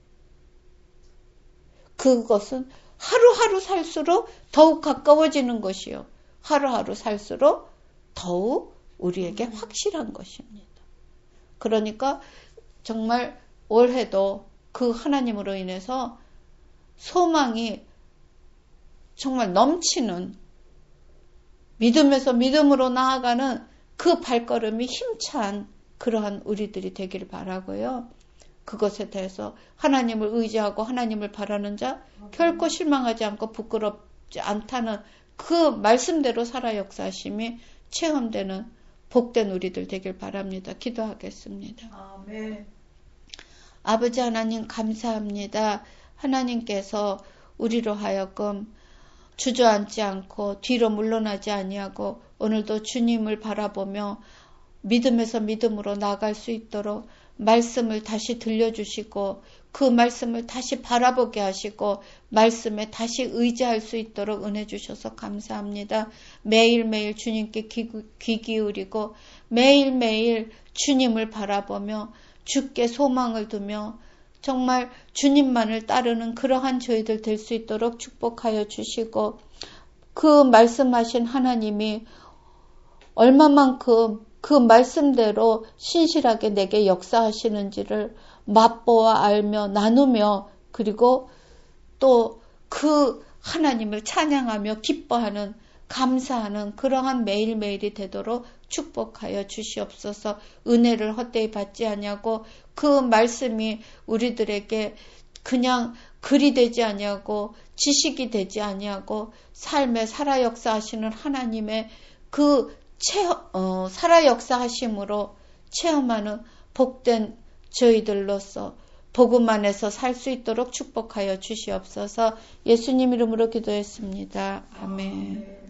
그것은 하루하루 살수록 더욱 가까워지는 것이요. 하루하루 살수록 더욱 우리에게 확실한 것입니다. 그러니까 정말 올해도 그 하나님으로 인해서 소망이 정말 넘치는 믿음에서 믿음으로 나아가는 그 발걸음이 힘찬 그러한 우리들이 되기를 바라고요. 그것에 대해서 하나님을 의지하고 하나님을 바라는 자 결코 실망하지 않고 부끄럽지 않다는 그 말씀대로 살아 역사하심이 체험되는 복된 우리들 되길 바랍니다. 기도하겠습니다. 아멘. 아버지 하나님 감사합니다. 하나님께서 우리로 하여금 주저앉지 않고 뒤로 물러나지 아니하고 오늘도 주님을 바라보며 믿음에서 믿음으로 나아갈 수 있도록 말씀을 다시 들려주시고 그 말씀을 다시 바라보게 하시고 말씀에 다시 의지할 수 있도록 은혜 주셔서 감사합니다. 매일매일 주님께 귀 기울이고 매일매일 주님을 바라보며 주께 소망을 두며 정말 주님만을 따르는 그러한 저희들 될 수 있도록 축복하여 주시고 그 말씀하신 하나님이 얼마만큼 그 말씀대로 신실하게 내게 역사하시는지를 맛보아 알며 나누며 그리고 또 그 하나님을 찬양하며 기뻐하는 감사하는 그러한 매일매일이 되도록 축복하여 주시옵소서. 은혜를 헛되이 받지 아니하고 그 말씀이 우리들에게 그냥 글이 되지 아니하고 지식이 되지 아니하고 삶에 살아 역사하시는 하나님의 그 살아 역사하심으로 체험하는 복된 저희들로서 복음 안에서 살 수 있도록 축복하여 주시옵소서. 예수님 이름으로 기도했습니다. 아멘.